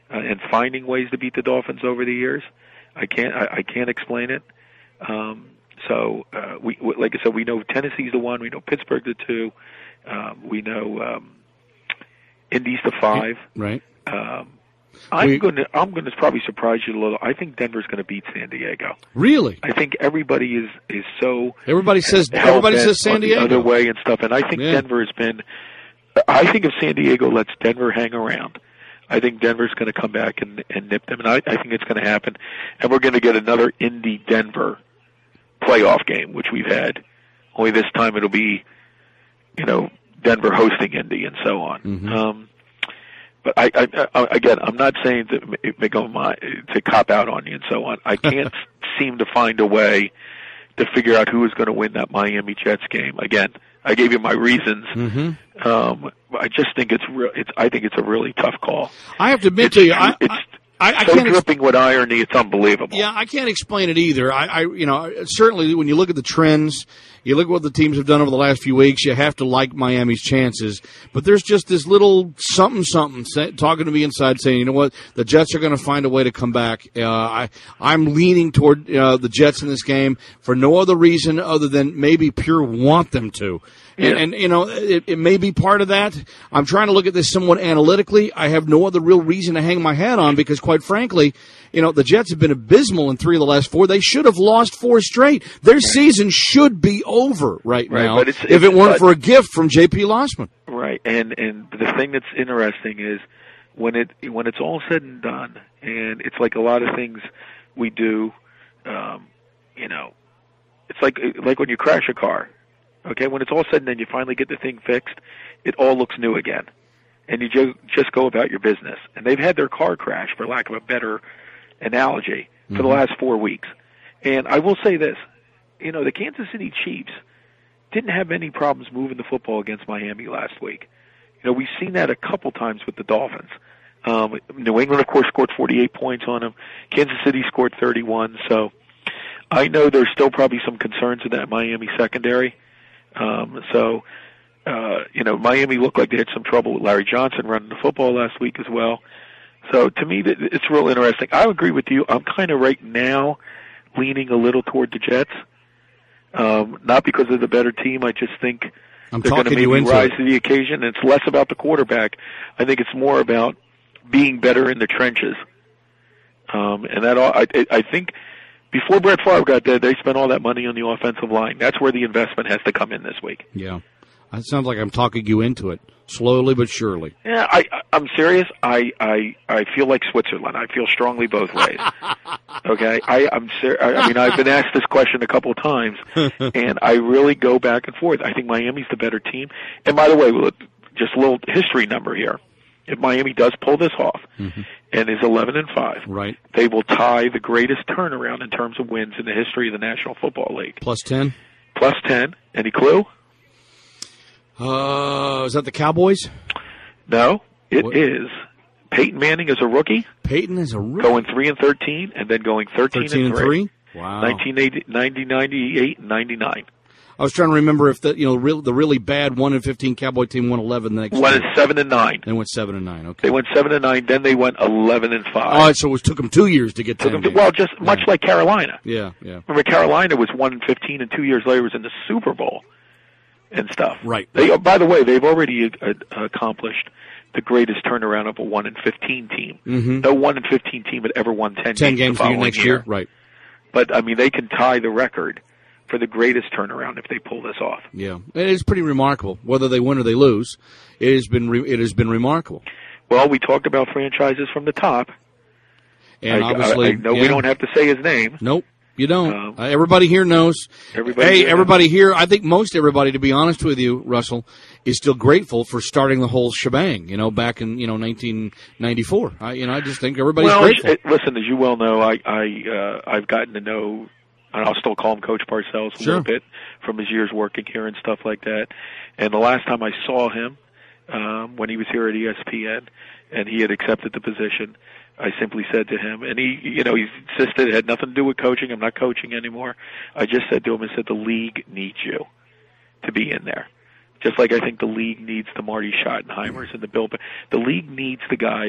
and finding ways to beat the Dolphins over the years. I can't explain it. So we like I said, we know Tennessee's the one. We know Pittsburgh the two. We know Indy's the 5. Right. I'm going to probably surprise you a little. I think Denver's going to beat San Diego. Really? I think everybody is so. Everybody says San Diego the other way and stuff, and I think Denver has been. I think if San Diego lets Denver hang around, I think Denver's going to come back and nip them, and I think it's going to happen, and we're going to get another Indy-Denver playoff game, which we've had. Only this time it'll be, Denver hosting Indy and so on. Mm-hmm. But I'm not saying to cop out on you and so on. I can't seem to find a way to figure out who is going to win that Miami Jets game. Again, I gave you my reasons. Mm-hmm. I just think I think it's a really tough call. I have to admit to you, I so dripping with irony, it's unbelievable. Yeah, I can't explain it either. Certainly when you look at the trends, you look at what the teams have done over the last few weeks, you have to like Miami's chances. But there's just this little something talking to me inside saying, you know what, the Jets are going to find a way to come back. I'm leaning toward the Jets in this game for no other reason other than maybe pure want them to. Yeah. And it may be part of that. I'm trying to look at this somewhat analytically. I have no other real reason to hang my hat on because, quite frankly, the Jets have been abysmal in 3 of the last 4. They should have lost 4 straight. Their season should be over right now but if it weren't for a gift from J.P. Lossman. Right, and the thing that's interesting is when it's all said and done, and it's like a lot of things we do, it's like when you crash a car. Okay, when it's all said and done, you finally get the thing fixed, it all looks new again. And you just go about your business. And they've had their car crash, for lack of a better analogy, for the last 4 weeks. And I will say this, the Kansas City Chiefs didn't have any problems moving the football against Miami last week. We've seen that a couple times with the Dolphins. New England, of course, scored 48 points on them. Kansas City scored 31. So I know there's still probably some concerns in that Miami secondary. Miami looked like they had some trouble with Larry Johnson running the football last week as well. So to me, it's real interesting. I agree with you. I'm kind of right now leaning a little toward the Jets. Not because they're the better team. I just think they're going to maybe rise to the occasion. And it's less about the quarterback. I think it's more about being better in the trenches. And that I think before Brett Favre got there, they spent all that money on the offensive line. That's where the investment has to come in this week. Yeah. It sounds like I'm talking you into it, slowly but surely. Yeah, I'm serious. I feel like Switzerland. I feel strongly both ways. Okay? I'm serious. I mean, I've been asked this question a couple of times, and I really go back and forth. I think Miami's the better team. And by the way, just a little history number here. If Miami does pull this off and is 11-5, right, they will tie the greatest turnaround in terms of wins in the history of the National Football League. Plus 10? Plus 10. Any clue? Is that the Cowboys? No, it is. Peyton Manning is a rookie. Peyton is a rookie. Going 3-13 and then going 13-3. Wow. 1990, 98, and 99. I was trying to remember if the really bad 1-15 Cowboy team won 11 the next year. Went 7-9. They went 7-9. Okay. They went 7-9. Then they went 11-5. Oh, so it took them 2 years to get to them. Well, just much like Carolina. Yeah. Remember, Carolina was 1-15, and 2 years later was in the Super Bowl and stuff. Right. By the way, they've already accomplished the greatest turnaround of a 1-15 team. Mm-hmm. No 1-15 team had ever won 10 games the next year. Right. But I mean, they can tie the record for the greatest turnaround if they pull this off. Yeah, it is pretty remarkable. Whether they win or they lose, it has been remarkable. Well, we talked about franchises from the top, and obviously, I know we don't have to say his name. Nope, you don't. Everybody here knows. Everybody here. I think most everybody, to be honest with you, Russell, is still grateful for starting the whole shebang. Back in 1994. I just think everybody's grateful. Listen, as you well know, I've gotten to know. And I'll still call him Coach Parcells a little bit from his years working here and stuff like that. And the last time I saw him, when he was here at ESPN, and he had accepted the position, I simply said to him, and he insisted it had nothing to do with coaching. I'm not coaching anymore. I just said to him, I said, the league needs you to be in there. Just like I think the league needs the Marty Schottenheimers and the Bill. The league needs the guys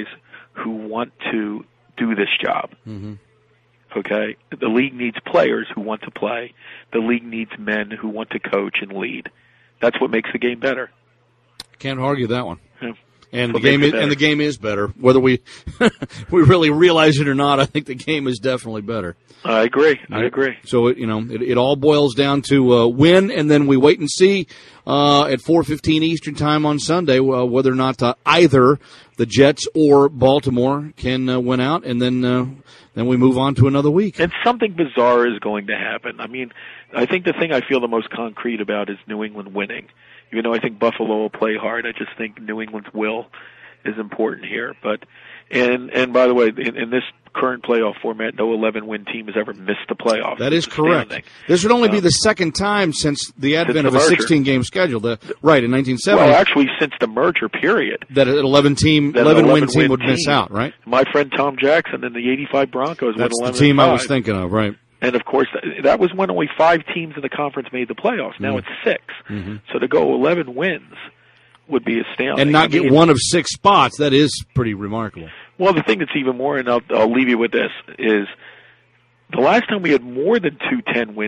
who want to do this job. Mm-hmm. Okay? The league needs players who want to play. The league needs men who want to coach and lead. That's what makes the game better. Can't argue that one. Yeah. And the game is better, whether we we really realize it or not. I think the game is definitely better. I agree. So it all boils down to win, and then we wait and see at 4:15 Eastern time on Sunday whether or not either the Jets or Baltimore can win out, and then we move on to another week. And something bizarre is going to happen. I mean, I think the thing I feel the most concrete about is New England winning. Even though I think Buffalo will play hard, I just think New England's will is important here. But and by the way, in this current playoff format, no 11-win team has ever missed the playoffs. That is correct. This would only be the second time since the advent of a 16-game schedule. Right, in 1970. Well, actually, since the merger period. That an 11-win team would miss out, right? My friend Tom Jackson and the 85 Broncos went 11-5. That's the team I was thinking of, right. And, of course, that was when only 5 teams in the conference made the playoffs. Now it's 6. Mm-hmm. So to go 11 wins would be astounding. And not get one of 6 spots, that is pretty remarkable. Well, the thing that's even more, and I'll leave you with this, is the last time we had more than one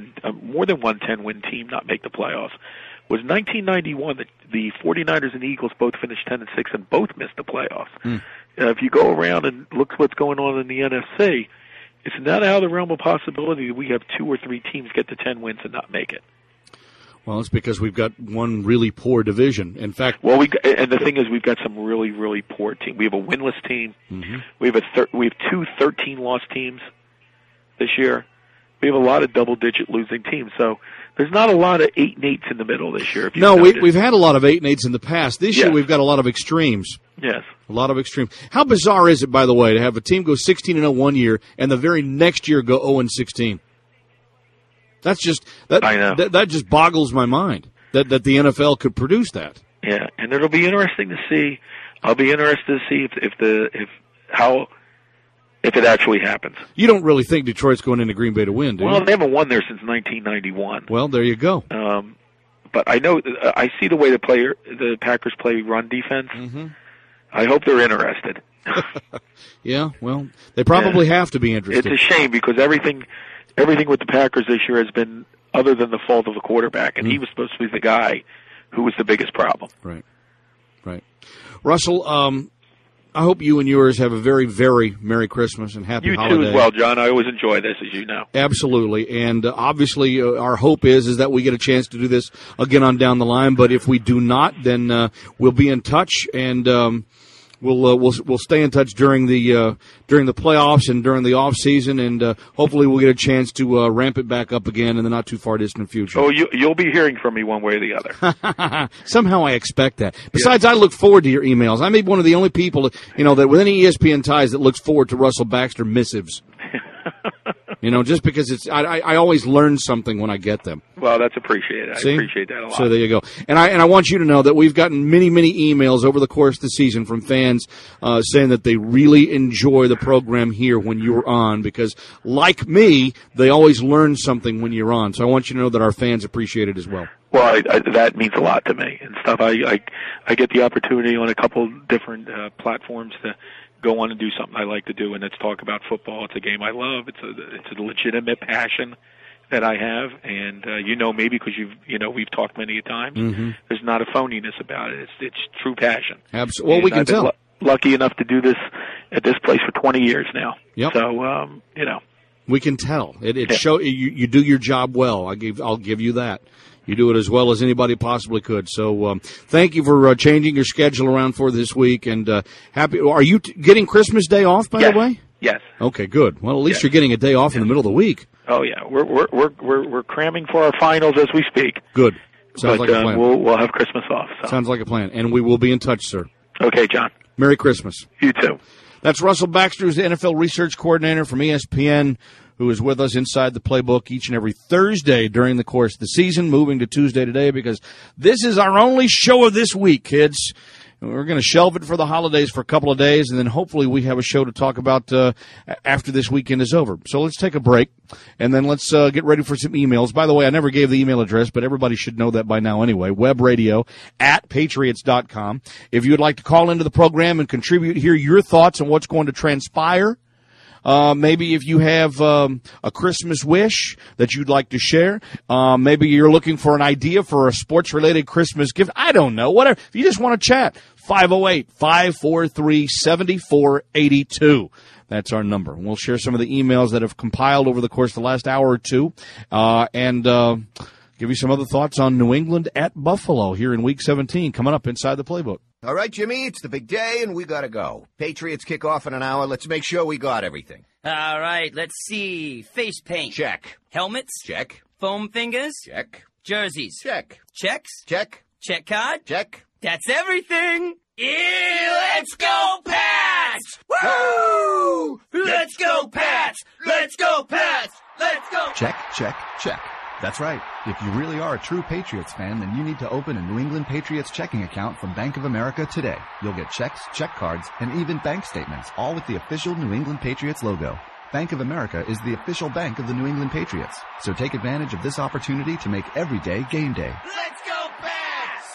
10-win team not make the playoffs was 1991. The 49ers and the Eagles both finished 10-6 and both missed the playoffs. If you go around and look what's going on in the NFC, it's not out of the realm of possibility that we have 2 or 3 teams get to 10 wins and not make it. Well, it's because we've got one really poor division. In fact, and the thing is, we've got some really, really poor teams. We have a winless team. Mm-hmm. We have 2 13-loss teams this year. We have a lot of double-digit losing teams. So there's not a lot of 8-8s in the middle this year. No, we've had a lot of 8-8s in the past. This year we've got a lot of extremes. Yes. A lot of extremes. How bizarre is it, by the way, to have a team go 16-0 one year and the very next year go 0-16? That's just I know. That just boggles my mind that the NFL could produce that. Yeah, and it'll be interesting to see. I'll be interested to see if it actually happens. You don't really think Detroit's going into Green Bay to win, do you? Well, they haven't won there since 1991. Well, there you go. But I know I see the way the Packers play run defense. Mm-hmm. I hope they're interested. Yeah, well, they probably have to be interested. It's a shame because everything with the Packers this year has been other than the fault of the quarterback, and he was supposed to be the guy who was the biggest problem. Right. Russell, I hope you and yours have a very, very Merry Christmas and Happy Holiday. You too as well, John. I always enjoy this, as you know. Absolutely. And obviously our hope is that we get a chance to do this again on down the line. But if we do not, then we'll be in touch, and we'll stay in touch during the playoffs and during the off season, and hopefully we'll get a chance to ramp it back up again in the not too far distant future. Oh, you'll be hearing from me one way or the other. Somehow I expect that. Besides, I look forward to your emails. I may be one of the only people that with any ESPN ties that looks forward to Russell Baxter missives. Just because I always learn something when I get them. Well, that's appreciated. I appreciate that a lot. So there you go. And I want you to know that we've gotten many, many emails over the course of the season from fans saying that they really enjoy the program here when you're on because, like me, they always learn something when you're on. So I want you to know that our fans appreciate it as well. Well, that means a lot to me and stuff. I get the opportunity on a couple different platforms to go on and do something I like to do, and it's talk about football. It's a game I love. It's a legitimate passion that I have, and me because we've talked many a time. Mm-hmm. There's not a phoniness about it. It's true passion. Absolutely. Well, we can tell. Lucky enough to do this at this place for 20 years now. Yep. So we can tell. You do your job well. I'll give you that. You do it as well as anybody possibly could. So thank you for changing your schedule around for this week. And happy. Are you getting Christmas Day off, by the way? Yes. Okay, good. Well, at least you're getting a day off in the middle of the week. Oh yeah, we're cramming for our finals as we speak. Good. Sounds like a plan. We'll have Christmas off. So. Sounds like a plan, and we will be in touch, sir. Okay, John. Merry Christmas. You too. That's Russell Baxter, who's the NFL research coordinator from ESPN, who is with us inside the playbook each and every Thursday during the course of the season, moving to Tuesday today because this is our only show of this week, kids. We're going to shelve it for the holidays for a couple of days, and then hopefully we have a show to talk about after this weekend is over. So let's take a break, and then let's get ready for some emails. By the way, I never gave the email address, but everybody should know that by now anyway. webradio@patriots.com. If you would like to call into the program and contribute, hear your thoughts on what's going to transpire. Maybe if you have a Christmas wish that you'd like to share, maybe you're looking for an idea for a sports-related Christmas gift. I don't know. Whatever. If you just want to chat, 508-543-7482. That's our number. We'll share some of the emails that have compiled over the course of the last hour or two, and give you some other thoughts on New England at Buffalo here in Week 17, coming up inside the playbook. All right, Jimmy, it's the big day, and we got to go. Patriots kick off in an hour. Let's make sure we got everything. All right, let's see. Face paint. Check. Helmets. Check. Foam fingers. Check. Jerseys. Check. Checks. Check. Check card. Check. That's everything. Let's go, Pats! Woo! Let's go, Pats! Let's go, Pats! Let's go! Check, check, check. That's right. If you really are a true Patriots fan, then you need to open a New England Patriots checking account from Bank of America today. You'll get checks, check cards, and even bank statements, all with the official New England Patriots logo. Bank of America is the official bank of the New England Patriots. So take advantage of this opportunity to make every day game day. Let's go, Pats!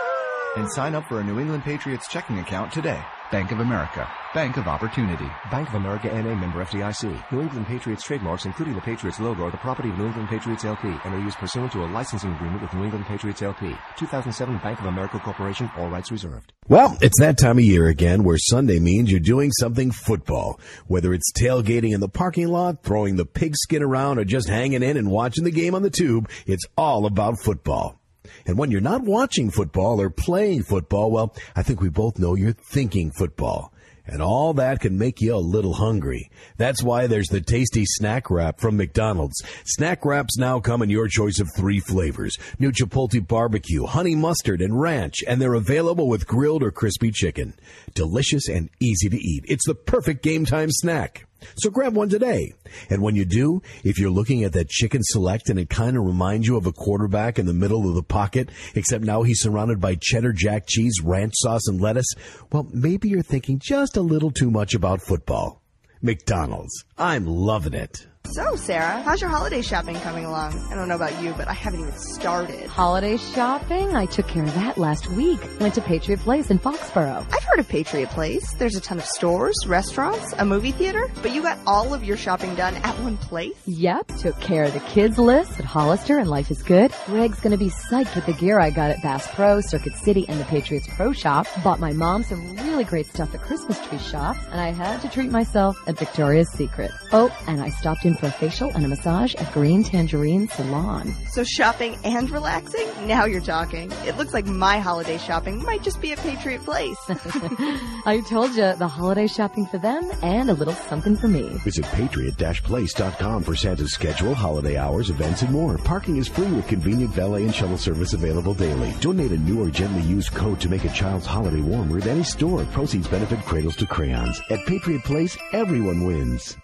And sign up for a New England Patriots checking account today. Bank of America. Bank of Opportunity. Bank of America N.A. member FDIC. New England Patriots trademarks, including the Patriots logo, are the property of New England Patriots LP and are used pursuant to a licensing agreement with New England Patriots LP. 2007 Bank of America Corporation. All rights reserved. Well, it's that time of year again where Sunday means you're doing something football. Whether it's tailgating in the parking lot, throwing the pigskin around, or just hanging in and watching the game on the tube, it's all about football. And when you're not watching football or playing football, well, I think we both know you're thinking football. And all that can make you a little hungry. That's why there's the tasty Snack Wrap from McDonald's. Snack Wraps now come in your choice of 3 flavors: new Chipotle barbecue, honey mustard, and ranch, and they're available with grilled or crispy chicken. Delicious and easy to eat. It's the perfect game time snack. So grab one today. And when you do, if you're looking at that chicken select and it kind of reminds you of a quarterback in the middle of the pocket, except now he's surrounded by cheddar jack cheese, ranch sauce, and lettuce, well, maybe you're thinking just a little too much about football. McDonald's. I'm loving it. So, Sarah, how's your holiday shopping coming along? I don't know about you, but I haven't even started. Holiday shopping? I took care of that last week. Went to Patriot Place in Foxborough. I've heard of Patriot Place. There's a ton of stores, restaurants, a movie theater, but you got all of your shopping done at one place? Yep, took care of the kids list at Hollister and Life is Good. Greg's gonna be psyched with the gear I got at Bass Pro, Circuit City, and the Patriots Pro Shop. Bought my mom some really great stuff at Christmas Tree Shops, and I had to treat myself at Victoria's Secret. Oh, and I stopped in for a facial and a massage at Green Tangerine Salon. So shopping and relaxing? Now you're talking. It looks like my holiday shopping might just be at Patriot Place. I told you, the holiday shopping for them and a little something for me. Visit patriot-place.com for Santa's schedule, holiday hours, events, and more. Parking is free with convenient valet and shuttle service available daily. Donate a new or gently used coat to make a child's holiday warmer at any store. Proceeds benefit Cradles to Crayons. At Patriot Place, everyone wins.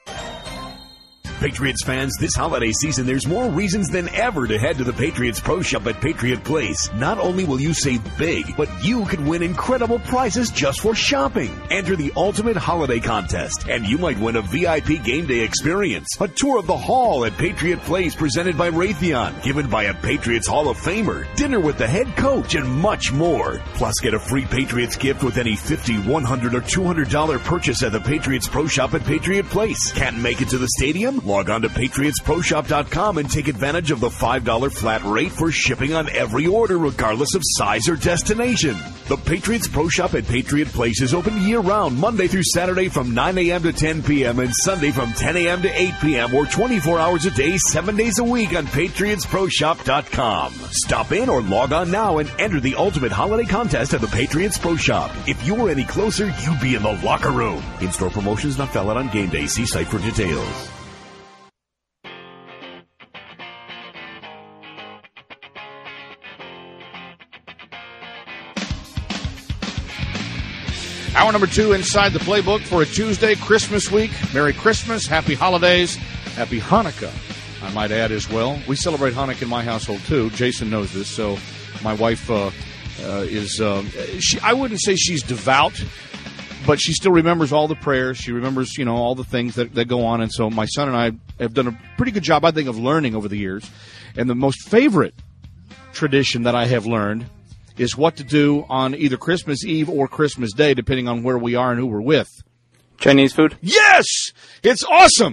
Patriots fans, this holiday season, there's more reasons than ever to head to the Patriots Pro Shop at Patriot Place. Not only will you save big, but you could win incredible prizes just for shopping. Enter the Ultimate Holiday Contest, and you might win a VIP game day experience, a tour of the hall at Patriot Place presented by Raytheon, given by a Patriots Hall of Famer, dinner with the head coach, and much more. Plus, get a free Patriots gift with any $50, $100, or $200 purchase at the Patriots Pro Shop at Patriot Place. Can't make it to the stadium? Log on to PatriotsProShop.com and take advantage of the $5 flat rate for shipping on every order, regardless of size or destination. The Patriots Pro Shop at Patriot Place is open year-round, Monday through Saturday from 9 a.m. to 10 p.m. and Sunday from 10 a.m. to 8 p.m. or 24 hours a day, 7 days a week on PatriotsProShop.com. Stop in or log on now and enter the Ultimate Holiday Contest at the Patriots Pro Shop. If you were any closer, you'd be in the locker room. In-store promotions not valid on game day. See site for details. Hour number 2 inside the playbook for a Tuesday, Christmas week. Merry Christmas, Happy Holidays, Happy Hanukkah, I might add as well. We celebrate Hanukkah in my household, too. Jason knows this, so my wife I wouldn't say she's devout, but she still remembers all the prayers. She remembers, all the things that go on. And so my son and I have done a pretty good job, I think, of learning over the years. And the most favorite tradition that I have learned is what to do on either Christmas Eve or Christmas Day, depending on where we are and who we're with. Chinese food? Yes! It's awesome!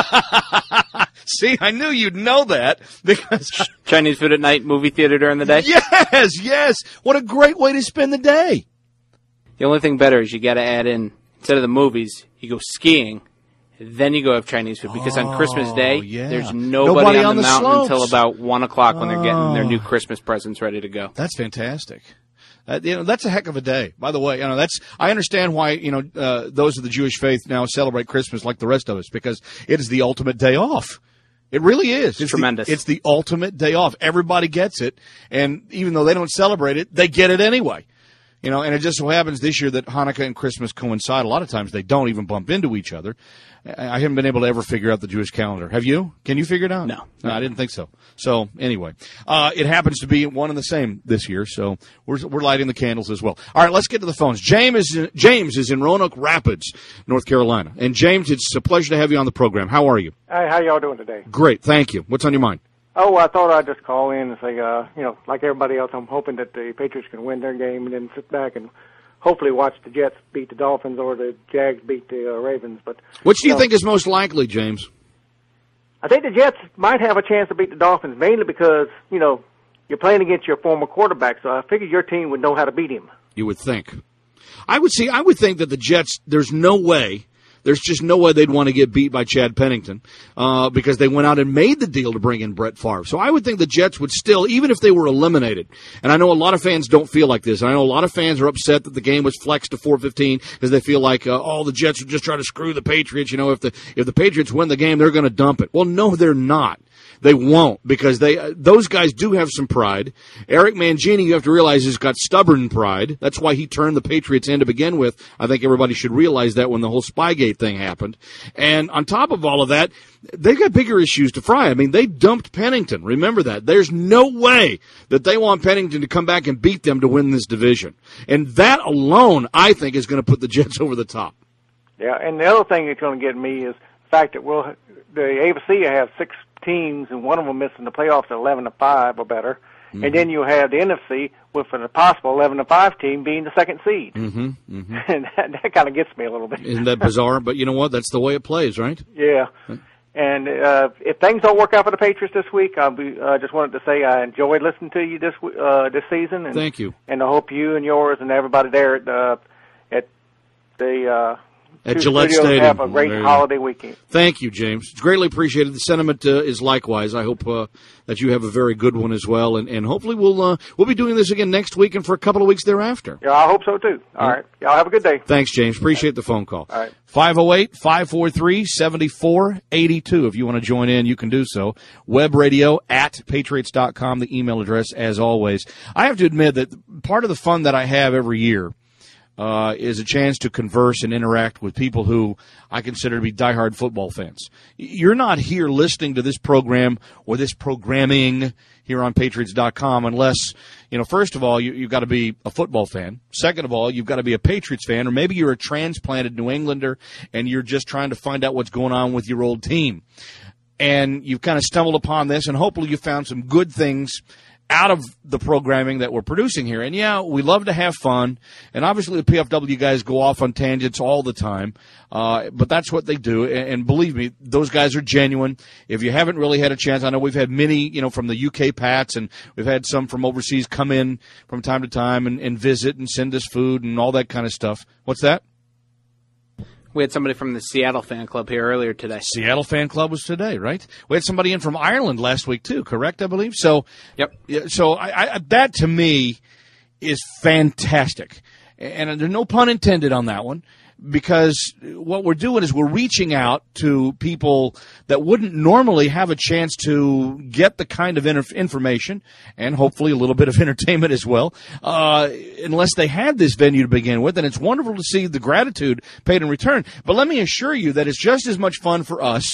See, I knew you'd know that. Because Chinese food at night, movie theater during the day? Yes! What a great way to spend the day. The only thing better is you got to add in, instead of the movies, you go skiing, then you go have Chinese food. Because on Christmas Day, there's nobody on the mountain until about 1 o'clock when they're getting their new Christmas presents ready to go. That's fantastic. That's a heck of a day. By the way, I understand why, those of the Jewish faith now celebrate Christmas like the rest of us, because it is the ultimate day off. It really is. It's tremendous. It's the ultimate day off. Everybody gets it, and even though they don't celebrate it, they get it anyway. And it just so happens this year that Hanukkah and Christmas coincide. A lot of times they don't even bump into each other. I haven't been able to ever figure out the Jewish calendar. Have you? Can you figure it out? No, I didn't think so. So anyway, it happens to be one and the same this year. So we're lighting the candles as well. All right, let's get to the phones. James is in Roanoke Rapids, North Carolina. And James, it's a pleasure to have you on the program. How are you? Hey, how y'all doing today? Great, thank you. What's on your mind? Oh, I thought I'd just call in and say, like everybody else, I'm hoping that the Patriots can win their game and then sit back and hopefully watch the Jets beat the Dolphins or the Jags beat the Ravens. But which do you think is most likely, James? I think the Jets might have a chance to beat the Dolphins, mainly because, you're playing against your former quarterback, so I figured your team would know how to beat him. You would think. I would think that the Jets, there's just no way they'd want to get beat by Chad Pennington because they went out and made the deal to bring in Brett Favre. So I would think the Jets would still, even if they were eliminated, and I know a lot of fans don't feel like this, and I know a lot of fans are upset that the game was flexed to 4:15 because they feel like, the Jets are just trying to screw the Patriots. If the Patriots win the game, they're going to dump it. Well, no, they're not. They won't, because those guys do have some pride. Eric Mangini, you have to realize, has got stubborn pride. That's why he turned the Patriots in to begin with. I think everybody should realize that when the whole Spygate thing happened. And on top of all of that, they've got bigger issues to fry. I mean, they dumped Pennington. Remember that. There's no way that they want Pennington to come back and beat them to win this division. And that alone, I think, is going to put the Jets over the top. Yeah, and the other thing that's going to get me is the fact that the AFC have 6 teams, and one of them missing the playoffs at 11-5 or better. Mm-hmm. And then you have the NFC with a possible 11-5 team being the second seed. Mm-hmm. Mm-hmm. And that kind of gets me a little bit. Isn't that bizarre? But you know what? That's the way it plays, right? Yeah. And if things don't work out for the Patriots this week, I just wanted to say I enjoyed listening to you this season. And, thank you. And I hope you and yours and everybody there at Gillette Stadium have a great holiday weekend. Thank you, James. It's greatly appreciated. The sentiment is likewise. I hope that you have a very good one as well, and hopefully we'll be doing this again next week and for a couple of weeks thereafter. Yeah, I hope so too. All right. Y'all have a good day. Thanks, James. Appreciate the phone call. All right. 508-543-7482. If you want to join in, you can do so. webradio@patriots.com, the email address, as always. I have to admit that part of the fun that I have every year is a chance to converse and interact with people who I consider to be diehard football fans. You're not here listening to this program or this programming here on Patriots.com unless, first of all, you've got to be a football fan. Second of all, you've got to be a Patriots fan, or maybe you're a transplanted New Englander and you're just trying to find out what's going on with your old team. And you've kind of stumbled upon this, and hopefully you found some good things out of the programming that we're producing here. And yeah, we love to have fun, and obviously the PFW guys go off on tangents all the time, but that's what they do, and believe me, those guys are genuine. If you haven't really had a chance, I know we've had many, from the UK Pats, and we've had some from overseas come in from time to time and visit and send us food and all that kind of stuff. What's that? We had somebody from the Seattle fan club here earlier today. Seattle fan club was today, right? We had somebody in from Ireland last week too, correct, I believe? So, yep. So I that to me is fantastic. And there's no pun intended on that one, because what we're doing is we're reaching out to people that wouldn't normally have a chance to get the kind of information and hopefully a little bit of entertainment as well, unless they had this venue to begin with. And it's wonderful to see the gratitude paid in return. But let me assure you that it's just as much fun for us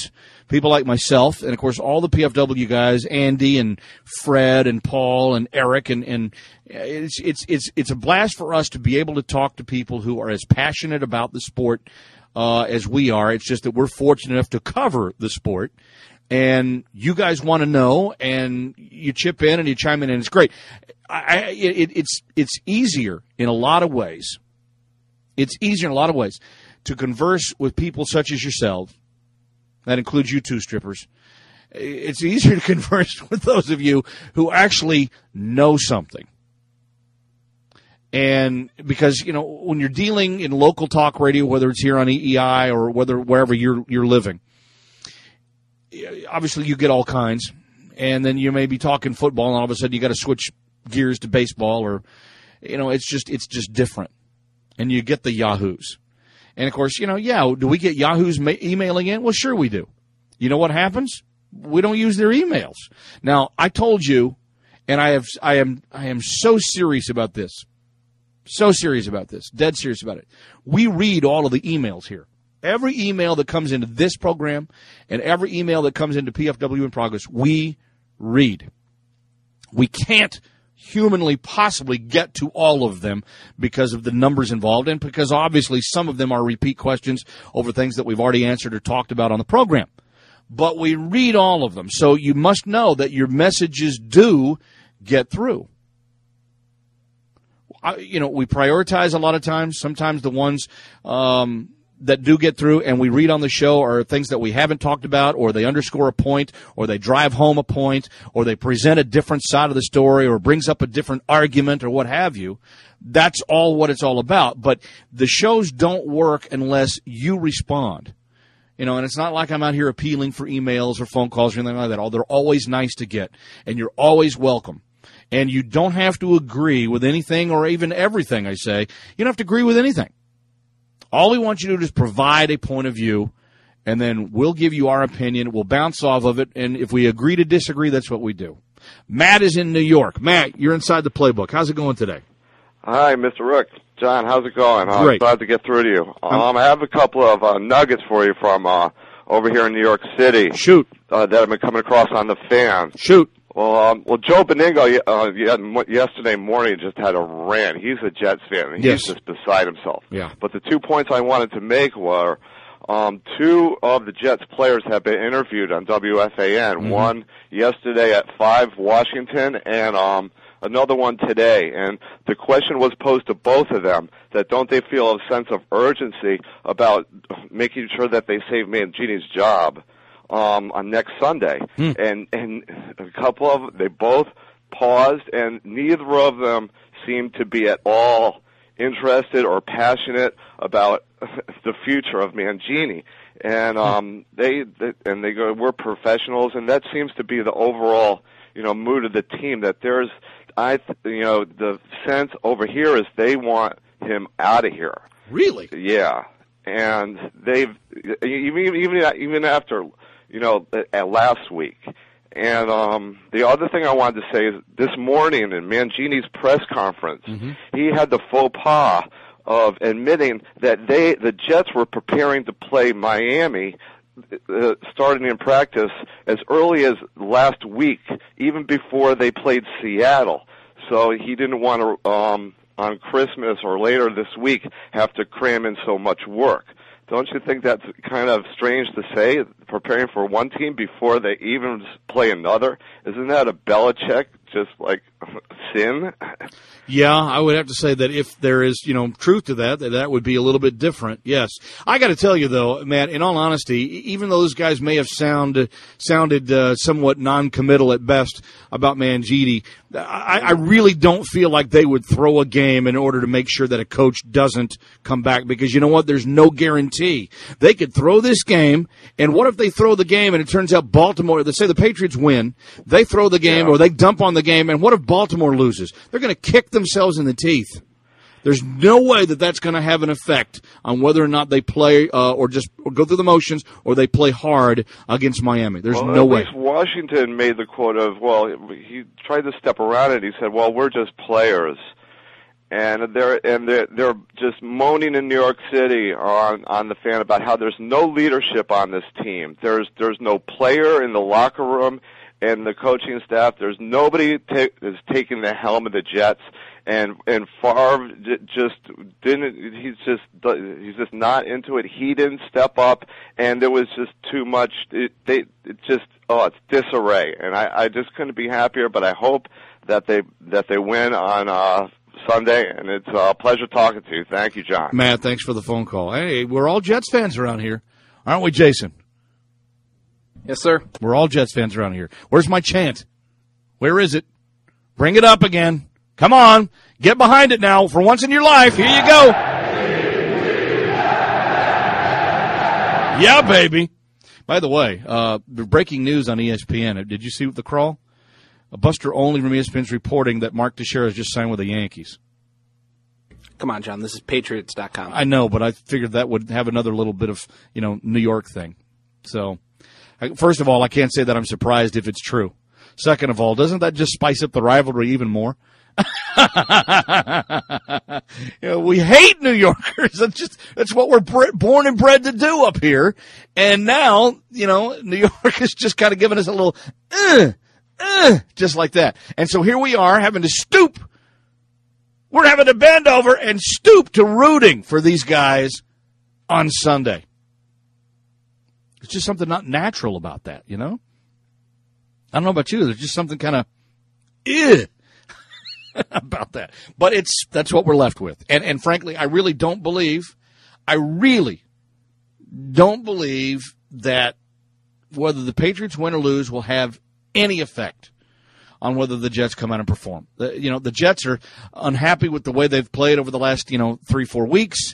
people like myself, and of course all the PFW guys, Andy and Fred and Paul and Eric, and it's a blast for us to be able to talk to people who are as passionate about the sport as we are. It's just that we're fortunate enough to cover the sport, and you guys want to know, and you chip in and you chime in, and it's great. It's easier in a lot of ways. It's easier in a lot of ways to converse with people such as yourselves. That includes you two, strippers. It's easier to converse with those of you who actually know something. And because, when you're dealing in local talk radio, whether it's here on EEI or wherever you're living, obviously you get all kinds. And then you may be talking football, and all of a sudden you got to switch gears to baseball, or, it's just different. And you get the yahoos. And, of course, do we get yahoos emailing in? Well, sure we do. You know what happens? We don't use their emails. Now, I told you, and I am so serious about this. So serious about this. Dead serious about it. We read all of the emails here. Every email that comes into this program and every email that comes into PFW in Progress, we read. We can't humanly possibly get to all of them because of the numbers involved, and because obviously some of them are repeat questions over things that we've already answered or talked about on the program. But we read all of them, so you must know that your messages do get through. We prioritize a lot of times. Sometimes the ones that do get through and we read on the show are things that we haven't talked about, or they underscore a point, or they drive home a point, or they present a different side of the story, or brings up a different argument, or what have you. That's all what it's all about. But the shows don't work unless you respond. And it's not like I'm out here appealing for emails or phone calls or anything like that. They're always nice to get, and you're always welcome. And you don't have to agree with anything or even everything I say. You don't have to agree with anything. All we want you to do is provide a point of view, and then we'll give you our opinion. We'll bounce off of it, and if we agree to disagree, that's what we do. Matt is in New York. Matt, you're inside the playbook. How's it going today? Hi, Mr. Rook. John, how's it going? Great. Glad to get through to you. I have a couple of nuggets for you from over here in New York City. Shoot. That have been coming across on the fan. Shoot. Well, Joe Beningo yesterday morning just had a rant. He's a Jets fan, and he's just beside himself. Yeah. But the 2 points I wanted to make were two of the Jets players have been interviewed on WFAN. Mm-hmm. One yesterday at 5 Washington, and another one today. And the question was posed to both of them that don't they feel a sense of urgency about making sure that they save Mangini's job on next Sunday. And a couple of they both paused, and neither of them seemed to be at all interested or passionate about the future of Mangini. And they go, we're professionals, and that seems to be the overall mood of the team. That there's the sense over here is they want him out of here. Really? Yeah, and they've even after. Last week. And the other thing I wanted to say is this morning in Mangini's press conference, he had the faux pas of admitting that the Jets were preparing to play Miami starting in practice as early as last week, even before they played Seattle. So he didn't want to, on Christmas or later this week, have to cram in so much work. Don't you think that's kind of strange to say, preparing for one team before they even play another? Isn't that a Belichick just like sin? Yeah, I would have to say that if there is, truth to that would be a little bit different. Yes. I got to tell you though, Matt, in all honesty, even though those guys may have sounded somewhat non-committal at best about Mangini, I really don't feel like they would throw a game in order to make sure that a coach doesn't come back, because you know what? There's no guarantee. They could throw this game, and what if they throw the game and it turns out Baltimore, let's say the Patriots win, they throw the game or they dump on the game, and what if Baltimore loses? They're going to kick themselves in the teeth. There's no way that that's going to have an effect on whether or not they play or go through the motions or they play hard against Miami. There's no way. At least Washington made the quote of, he tried to step around it. He said, we're just players. and they're just moaning in New York City on the fan about how there's no leadership on this team. There's no player in the locker room and the coaching staff. There's nobody is taking the helm of the Jets. And Favre just didn't. He's just not into it. He didn't step up, and there was just too much. It's disarray, and I just couldn't be happier. But I hope that they win on Sunday, and it's a pleasure talking to you. Thank you, John. Matt, thanks for the phone call. Hey, we're all Jets fans around here, aren't we, Jason? Yes, sir. We're all Jets fans around here. Where's my chant? Where is it? Bring it up again. Come on, get behind it now. For once in your life, here you go. Yeah, baby. By the way, the breaking news on ESPN. Did you see the crawl? Buster Olney from ESPN's reporting that Mark Teixeira has just signed with the Yankees. Come on, John. This is Patriots.com. I know, but I figured that would have another little bit of, New York thing. So, first of all, I can't say that I'm surprised if it's true. Second of all, doesn't that just spice up the rivalry even more? We hate New Yorkers. That's what we're born and bred to do up here. And now, New York is just kind of giving us a little, just like that. And so here we are having to stoop. We're having to bend over and stoop to rooting for these guys on Sunday. It's just something not natural about that, I don't know about you. There's just something kind of, about that. But that's what we're left with. And frankly, I really don't believe that whether the Patriots win or lose will have any effect on whether the Jets come out and perform. The Jets are unhappy with the way they've played over the last, 3-4 weeks.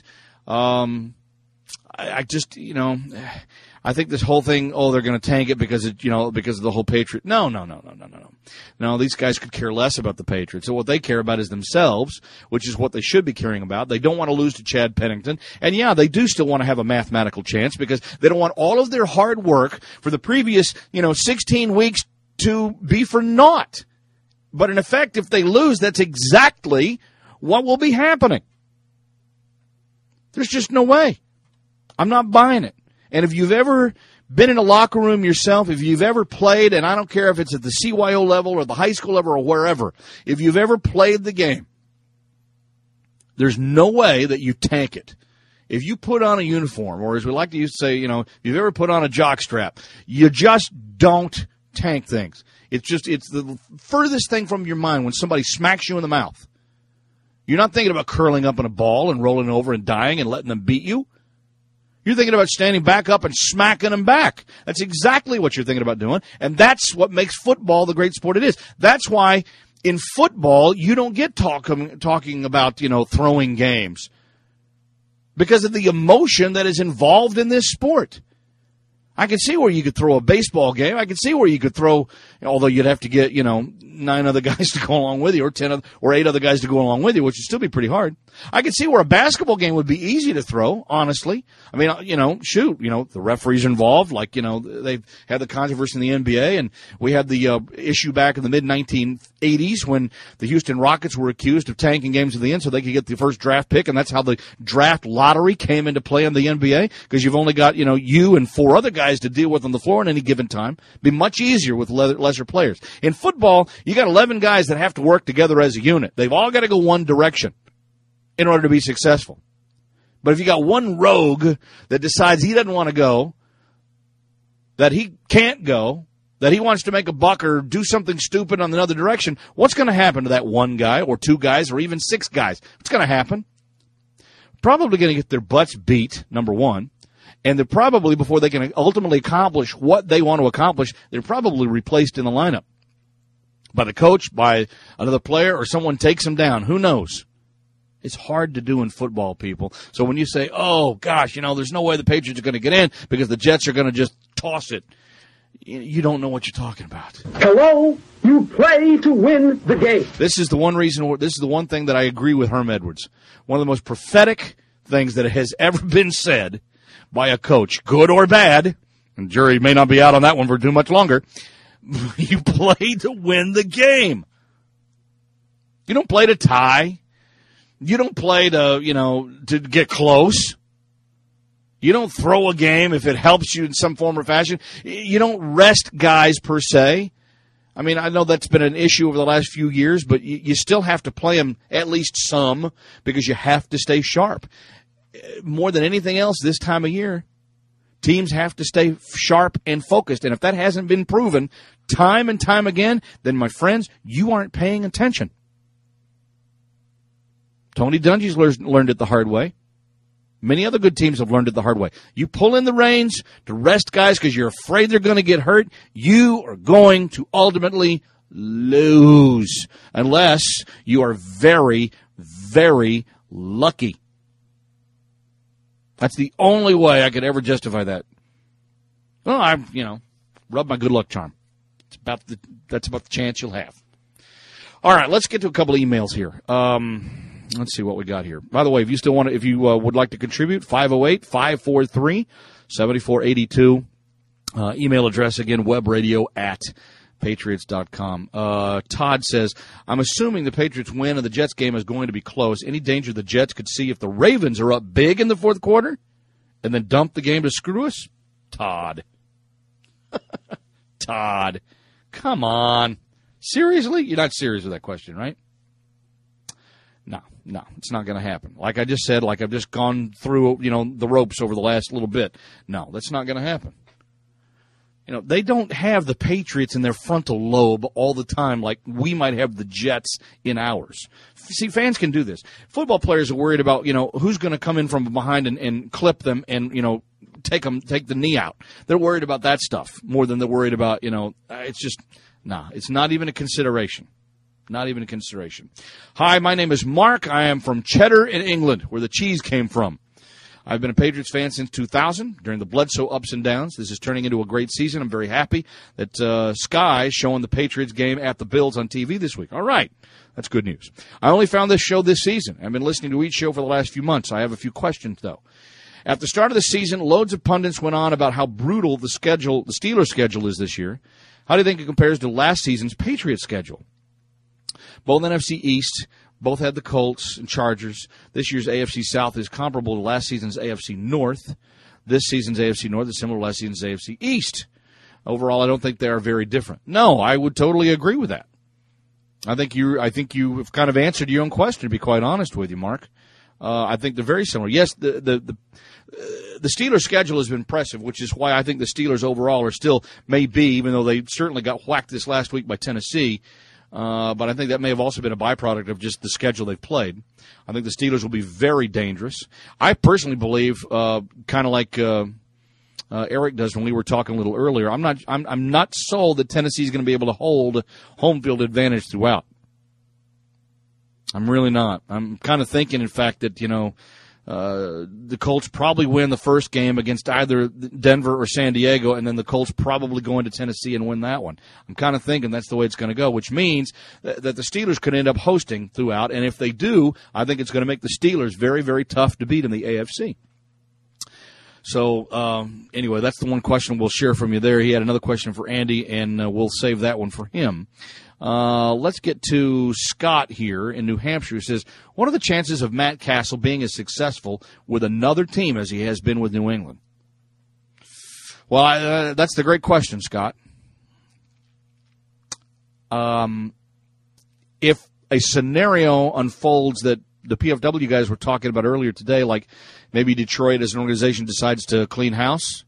I think this whole thing, they're going to tank it because of the whole Patriot. No. No, these guys could care less about the Patriots. So what they care about is themselves, which is what they should be caring about. They don't want to lose to Chad Pennington. And yeah, they do still want to have a mathematical chance because they don't want all of their hard work for the previous, 16 weeks to be for naught. But in effect, if they lose, that's exactly what will be happening. There's just no way. I'm not buying it. And if you've ever been in a locker room yourself, if you've ever played, and I don't care if it's at the CYO level or the high school level or wherever, if you've ever played the game, there's no way that you tank it. If you put on a uniform, or as we like to used to say, if you've ever put on a jockstrap, you just don't tank things. It's the furthest thing from your mind when somebody smacks you in the mouth. You're not thinking about curling up in a ball and rolling over and dying and letting them beat you. You're thinking about standing back up and smacking them back. That's exactly what you're thinking about doing, and that's what makes football the great sport it is. That's why in football you don't get talking about, throwing games because of the emotion that is involved in this sport. I can see where you could throw a baseball game. I can see where you could throw, although you'd have to get, 9 other guys to go along with you or 8 other guys to go along with you, which would still be pretty hard. I can see where a basketball game would be easy to throw, honestly. I mean, the referees involved, like, they've had the controversy in the NBA, and we had the issue back in the mid-1980s when the Houston Rockets were accused of tanking games to the end so they could get the first draft pick, and that's how the draft lottery came into play in the NBA, because you've only got, you and 4 other guys to deal with on the floor at any given time. Be much easier with lesser players. In football, you got 11 guys that have to work together as a unit. They've all got to go one direction in order to be successful. But if you got one rogue that decides he doesn't want to go, that he can't go, that he wants to make a buck or do something stupid on another direction, what's going to happen to that one guy or 2 guys or even 6 guys? What's going to happen? Probably going to get their butts beat, number one. And they're probably, before they can ultimately accomplish what they want to accomplish, they're probably replaced in the lineup by the coach, by another player, or someone takes them down. Who knows? It's hard to do in football, people. So when you say, oh, gosh, there's no way the Patriots are going to get in because the Jets are going to just toss it, you don't know what you're talking about. Hello, you play to win the game. This is the one thing that I agree with Herm Edwards. One of the most prophetic things that has ever been said by a coach, good or bad, and jury may not be out on that one for too much longer. You play to win the game. You don't play to tie. You don't play to get close. You don't throw a game if it helps you in some form or fashion. You don't rest guys per se. I mean, I know that's been an issue over the last few years, but you still have to play them at least some because you have to stay sharp. More than anything else this time of year, teams have to stay sharp and focused. And if that hasn't been proven time and time again, then, my friends, you aren't paying attention. Tony Dungy's learned it the hard way. Many other good teams have learned it the hard way. You pull in the reins to rest guys because you're afraid they're going to get hurt, you are going to ultimately lose unless you are very, very lucky. That's the only way I could ever justify that. Well, rub my good luck charm. That's about the chance you'll have. All right, let's get to a couple of emails here. Let's see what we got here. By the way, if you would like to contribute, 508-543-7482. Email address again, webradio@patriots.com. Todd says, I'm assuming the Patriots win and the Jets game is going to be close. Any danger the Jets could see if the Ravens are up big in the fourth quarter and then dump the game to screw us? Todd. Todd. Come on. Seriously? You're not serious with that question, right? No, it's not going to happen. Like I just said, like I've just gone through, the ropes over the last little bit. No, that's not going to happen. They don't have the Patriots in their frontal lobe all the time like we might have the Jets in ours. See, fans can do this. Football players are worried about, who's going to come in from behind and clip them and, take the knee out. They're worried about that stuff more than they're worried about, it's just, it's not even a consideration. Not even a consideration. Hi, my name is Mark. I am from Cheddar in England, where the cheese came from. I've been a Patriots fan since 2000, during the Bledsoe ups and downs. This is turning into a great season. I'm very happy that Sky is showing the Patriots game at the Bills on TV this week. All right. That's good news. I only found this show this season. I've been listening to each show for the last few months. I have a few questions, though. At the start of the season, loads of pundits went on about how brutal the Steelers' schedule is this year. How do you think it compares to last season's Patriots schedule? Both NFC East, both had the Colts and Chargers. This year's AFC South is comparable to last season's AFC North. This season's AFC North is similar to last season's AFC East. Overall, I don't think they are very different. No, I would totally agree with that. I think you have kind of answered your own question, to be quite honest with you, Mark. I think they're very similar. Yes, the Steelers' schedule has been impressive, which is why I think the Steelers overall are still, maybe, even though they certainly got whacked this last week by Tennessee, but I think that may have also been a byproduct of just the schedule they've played. I think the Steelers will be very dangerous. I personally believe, kind of like Eric does when we were talking a little earlier, I'm not sold that Tennessee's going to be able to hold home field advantage throughout. I'm really not. I'm kind of thinking, in fact, that the Colts probably win the first game against either Denver or San Diego, and then the Colts probably go into Tennessee and win that one. I'm kind of thinking that's the way it's going to go, which means that the Steelers could end up hosting throughout, and if they do, I think it's going to make the Steelers very, very tough to beat in the AFC. So, anyway, that's the one question we'll share from you there. He had another question for Andy, and we'll save that one for him. Let's get to Scott here in New Hampshire, who says, what are the chances of Matt Castle being as successful with another team as he has been with New England? Well, that's the great question, Scott. If a scenario unfolds that the PFW guys were talking about earlier today, like maybe Detroit as an organization decides to clean house,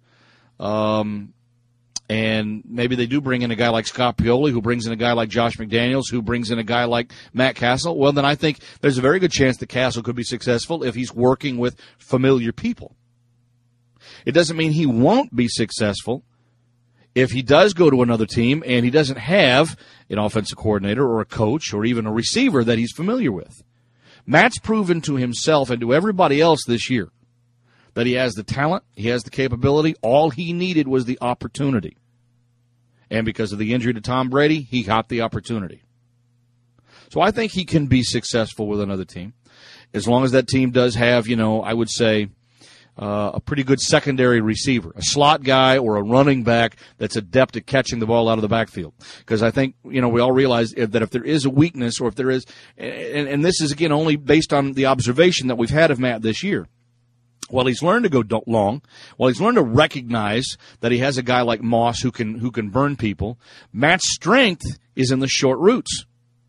and maybe they do bring in a guy like Scott Pioli, who brings in a guy like Josh McDaniels, who brings in a guy like Matt Castle, well, then I think there's a very good chance that Castle could be successful if he's working with familiar people. It doesn't mean he won't be successful if he does go to another team and he doesn't have an offensive coordinator or a coach or even a receiver that he's familiar with. Matt's proven to himself and to everybody else this year that he has the talent, he has the capability. All he needed was the opportunity. And because of the injury to Tom Brady, he got the opportunity. So I think he can be successful with another team, as long as that team does have, I would say, a pretty good secondary receiver, a slot guy or a running back that's adept at catching the ball out of the backfield. Because I think, we all realize that if there is a weakness, or if there is, and this is, again, only based on the observation that we've had of Matt this year. Well, he's learned to go long. Well, he's learned to recognize that he has a guy like Moss who can burn people. Matt's strength is in the short routes.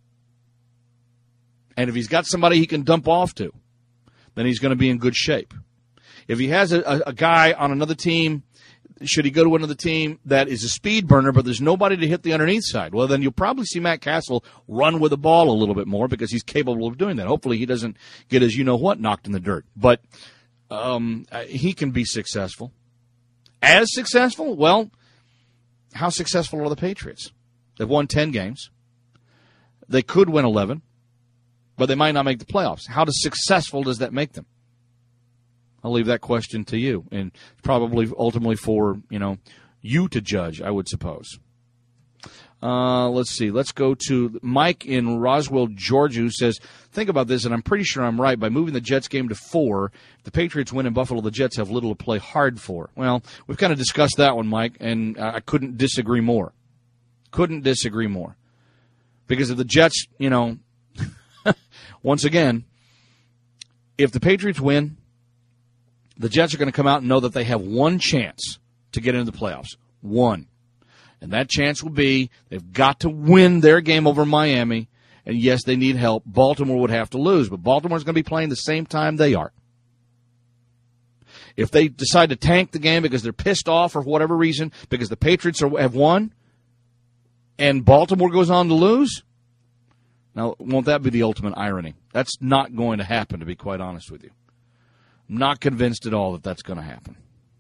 And if he's got somebody he can dump off to, then he's going to be in good shape. If he has a guy on another team, should he go to another team that is a speed burner, but there's nobody to hit the underneath side, well, then you'll probably see Matt Castle run with the ball a little bit more because he's capable of doing that. Hopefully he doesn't get his you-know-what knocked in the dirt. But he can be successful. As successful? Well, how successful are the Patriots? They've won 10 games. They could win 11, but they might not make the playoffs. How successful does that make them? I'll leave that question to you, and probably ultimately for, you to judge, I would suppose. Let's see. Let's go to Mike in Roswell, Georgia, who says, think about this, and I'm pretty sure I'm right. By moving the Jets game to 4, if the Patriots win in Buffalo, the Jets have little to play hard for. Well, we've kind of discussed that one, Mike, and I couldn't disagree more. Couldn't disagree more. Because if the Jets, once again, if the Patriots win, the Jets are going to come out and know that they have one chance to get into the playoffs. One. And that chance will be they've got to win their game over Miami. And, yes, they need help. Baltimore would have to lose. But Baltimore's going to be playing the same time they are. If they decide to tank the game because they're pissed off for whatever reason, because the Patriots have won, and Baltimore goes on to lose, now, won't that be the ultimate irony? That's not going to happen, to be quite honest with you. Not convinced at all that that's going to happen.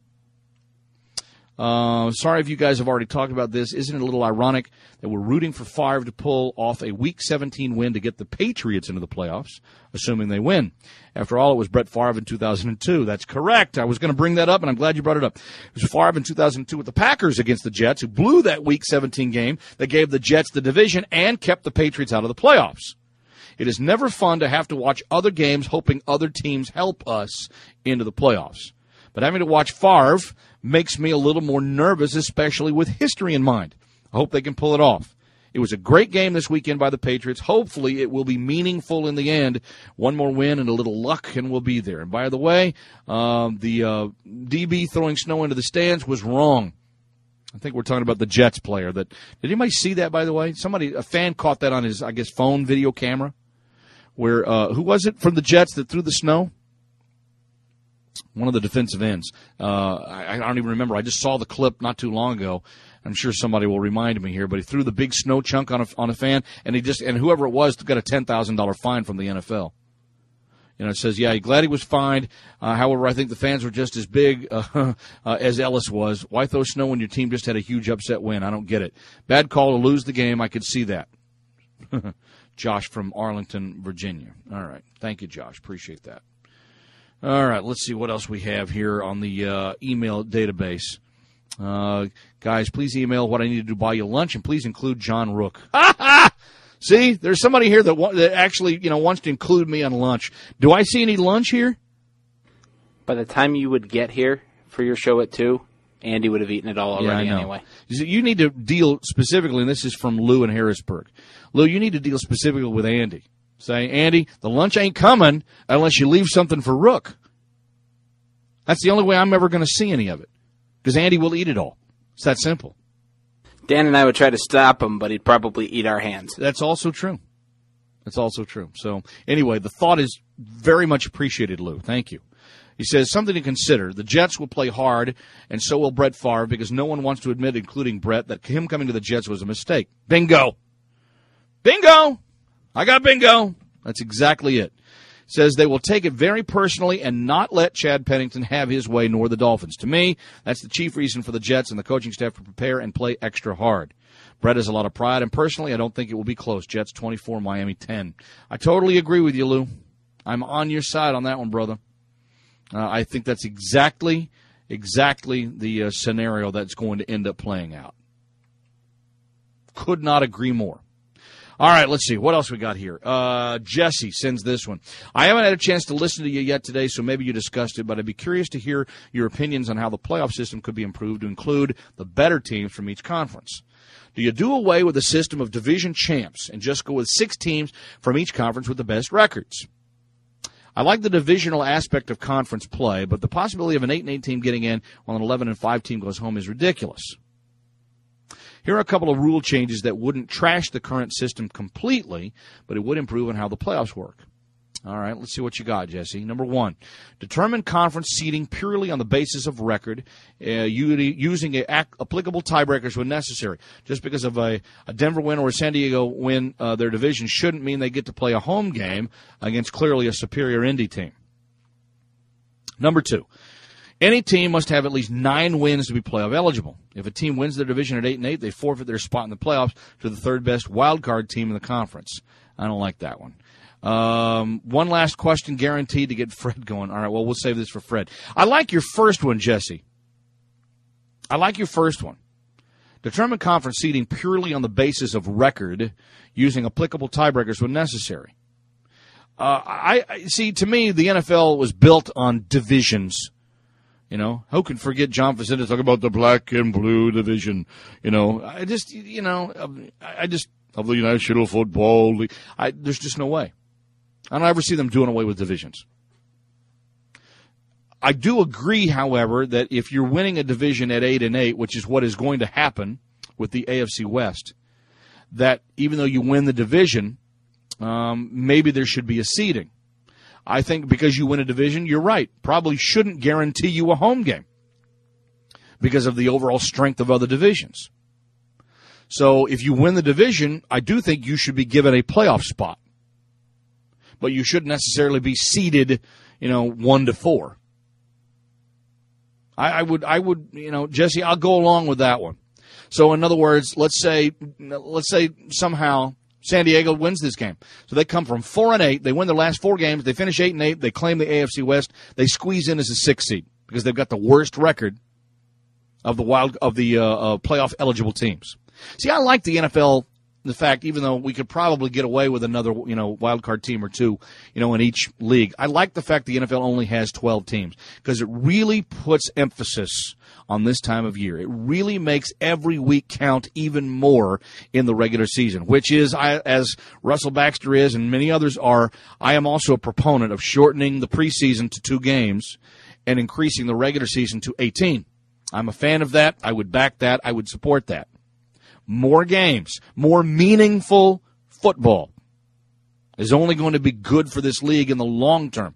Sorry if you guys have already talked about this. Isn't it a little ironic that we're rooting for Favre to pull off a Week 17 win to get the Patriots into the playoffs, assuming they win? After all, it was Brett Favre in 2002. That's correct. I was going to bring that up, and I'm glad you brought it up. It was Favre in 2002 with the Packers against the Jets, who blew that Week 17 game that gave the Jets the division and kept the Patriots out of the playoffs. It is never fun to have to watch other games hoping other teams help us into the playoffs. But having to watch Favre makes me a little more nervous, especially with history in mind. I hope they can pull it off. It was a great game this weekend by the Patriots. Hopefully it will be meaningful in the end. One more win and a little luck, and we'll be there. And by the way, the DB throwing snow into the stands was wrong. I think we're talking about the Jets player. Did anybody see that, by the way? A fan caught that on his, phone video camera. Where who was it from the Jets that threw the snow? One of the defensive ends. I don't even remember. I just saw the clip not too long ago. I'm sure somebody will remind me here, but he threw the big snow chunk on a fan, and whoever it was got a $10,000 fine from the NFL. It says, yeah, glad he was fined. However, I think the fans were just as big as Ellis was. Why throw snow when your team just had a huge upset win? I don't get it. Bad call to lose the game. I could see that. Josh from Arlington, Virginia. All right. Thank you, Josh. Appreciate that. All right. Let's see what else we have here on the email database. Guys, please email what I need to do buy you lunch, and please include John Rook. See, there's somebody here that actually wants to include me on lunch. Do I see any lunch here? By the time you would get here for your show at 2, Andy would have eaten it all already anyway. You need to deal specifically, and this is from Lou in Harrisburg. Lou, you need to deal specifically with Andy. Say, Andy, the lunch ain't coming unless you leave something for Rook. That's the only way I'm ever going to see any of it, because Andy will eat it all. It's that simple. Dan and I would try to stop him, but he'd probably eat our hands. That's also true. So, anyway, the thought is very much appreciated, Lou. Thank you. He says, something to consider. The Jets will play hard, and so will Brett Favre, because no one wants to admit, including Brett, that him coming to the Jets was a mistake. Bingo. Bingo. I got bingo. That's exactly it. Says they will take it very personally and not let Chad Pennington have his way, nor the Dolphins. To me, that's the chief reason for the Jets and the coaching staff to prepare and play extra hard. Brett has a lot of pride, and personally, I don't think it will be close. Jets 24, Miami 10. I totally agree with you, Lou. I'm on your side on that one, brother. I think that's exactly the scenario that's going to end up playing out. Could not agree more. All right, let's see. What else we got here? Jesse sends this one. I haven't had a chance to listen to you yet today, so maybe you discussed it, but I'd be curious to hear your opinions on how the playoff system could be improved to include the better teams from each conference. Do you do away with the system of division champs and just go with 6 teams from each conference with the best records? I like the divisional aspect of conference play, but the possibility of an 8-8 team getting in while an 11-5 team goes home is ridiculous. Here are a couple of rule changes that wouldn't trash the current system completely, but it would improve on how the playoffs work. All right, let's see what you got, Jesse. Number 1, determine conference seeding purely on the basis of record, using applicable tiebreakers when necessary. Just because of a Denver win or a San Diego win their division shouldn't mean they get to play a home game against clearly a superior Indy team. Number 2, any team must have at least 9 wins to be playoff eligible. If a team wins their division at 8-8, they forfeit their spot in the playoffs to the third best wild card team in the conference. I don't like that one. One last question, guaranteed to get Fred going. All right, well, we'll save this for Fred. I like your first one, Jesse. I like your first one. Determine conference seeding purely on the basis of record, using applicable tiebreakers when necessary. I see. To me, the NFL was built on divisions. You know, who can forget John Facenda talking about the black and blue division? You know, of the National Football League. There's just no way. I don't ever see them doing away with divisions. I do agree, however, that if you're winning a division at 8-8, which is what is going to happen with the AFC West, that even though you win the division, maybe there should be a seeding. I think because you win a division, you're right, probably shouldn't guarantee you a home game because of the overall strength of other divisions. So if you win the division, I do think you should be given a playoff spot. But you shouldn't necessarily be seeded, 1-4. I would, Jesse, I'll go along with that one. So in other words, let's say somehow San Diego wins this game. So they come from 4-8. They win their last 4 games. They finish 8-8. They claim the AFC West. They squeeze in as a 6th seed because they've got the worst record of the playoff eligible teams. See, I like the NFL, the fact, even though we could probably get away with another, wild card team or 2, in each league. I like the fact the NFL only has 12 teams because it really puts emphasis on this time of year. It really makes every week count even more in the regular season, which is, as Russell Baxter is and many others are, I am also a proponent of shortening the preseason to 2 games and increasing the regular season to 18. I'm a fan of that. I would back that. I would support that. More games, more meaningful football is only going to be good for this league in the long term.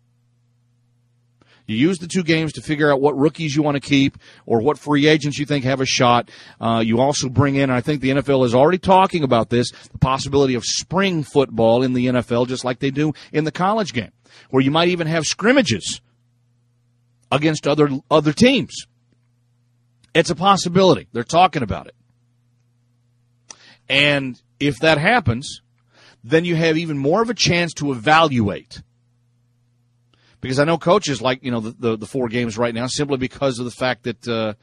You use the 2 games to figure out what rookies you want to keep or what free agents you think have a shot. You also bring in, and I think the NFL is already talking about this, the possibility of spring football in the NFL just like they do in the college game, where you might even have scrimmages against other teams. It's a possibility. They're talking about it. And if that happens, then you have even more of a chance to evaluate. Because I know coaches like, the 4 games right now simply because of the fact that,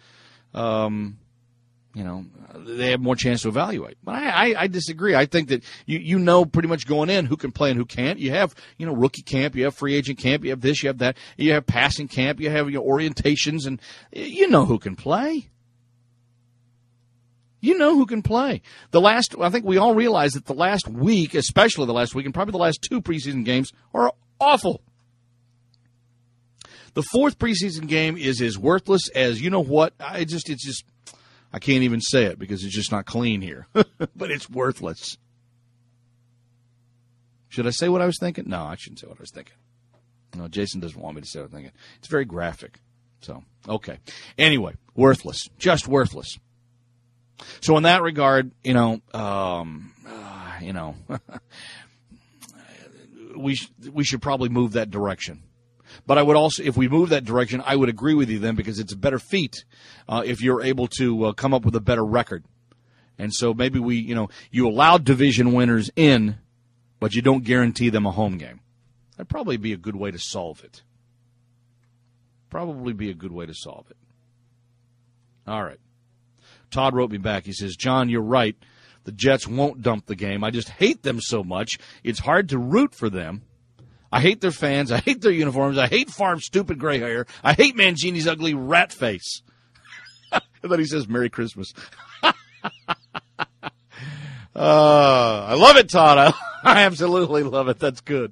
they have more chance to evaluate. But I disagree. I think that you pretty much going in who can play and who can't. You have, rookie camp, you have free agent camp, you have this, you have that. You have passing camp, you have your orientations, and you know who can play. You know who can play. I think we all realize that the last week, especially the last week, and probably the last 2 preseason games are awful. The 4th preseason game is as worthless as, what? I can't even say it because it's just not clean here. But it's worthless. Should I say what I was thinking? No, I shouldn't say what I was thinking. No, Jason doesn't want me to say what I'm thinking. It's very graphic. So, okay. Anyway, worthless. Just worthless. So in that regard, we should probably move that direction. But I would also, if we move that direction, I would agree with you then because it's a better feat if you're able to come up with a better record. And so maybe you allow division winners in, but you don't guarantee them a home game. That'd probably be a good way to solve it. All right. Todd wrote me back. He says, John, you're right. the Jets won't dump the game. I just hate them so much. It's hard to root for them. I hate their fans. I hate their uniforms. I hate Favre's stupid gray hair. I hate Mangini's ugly rat face. And then he says, Merry Christmas. I love it, Todd. I absolutely love it. That's good.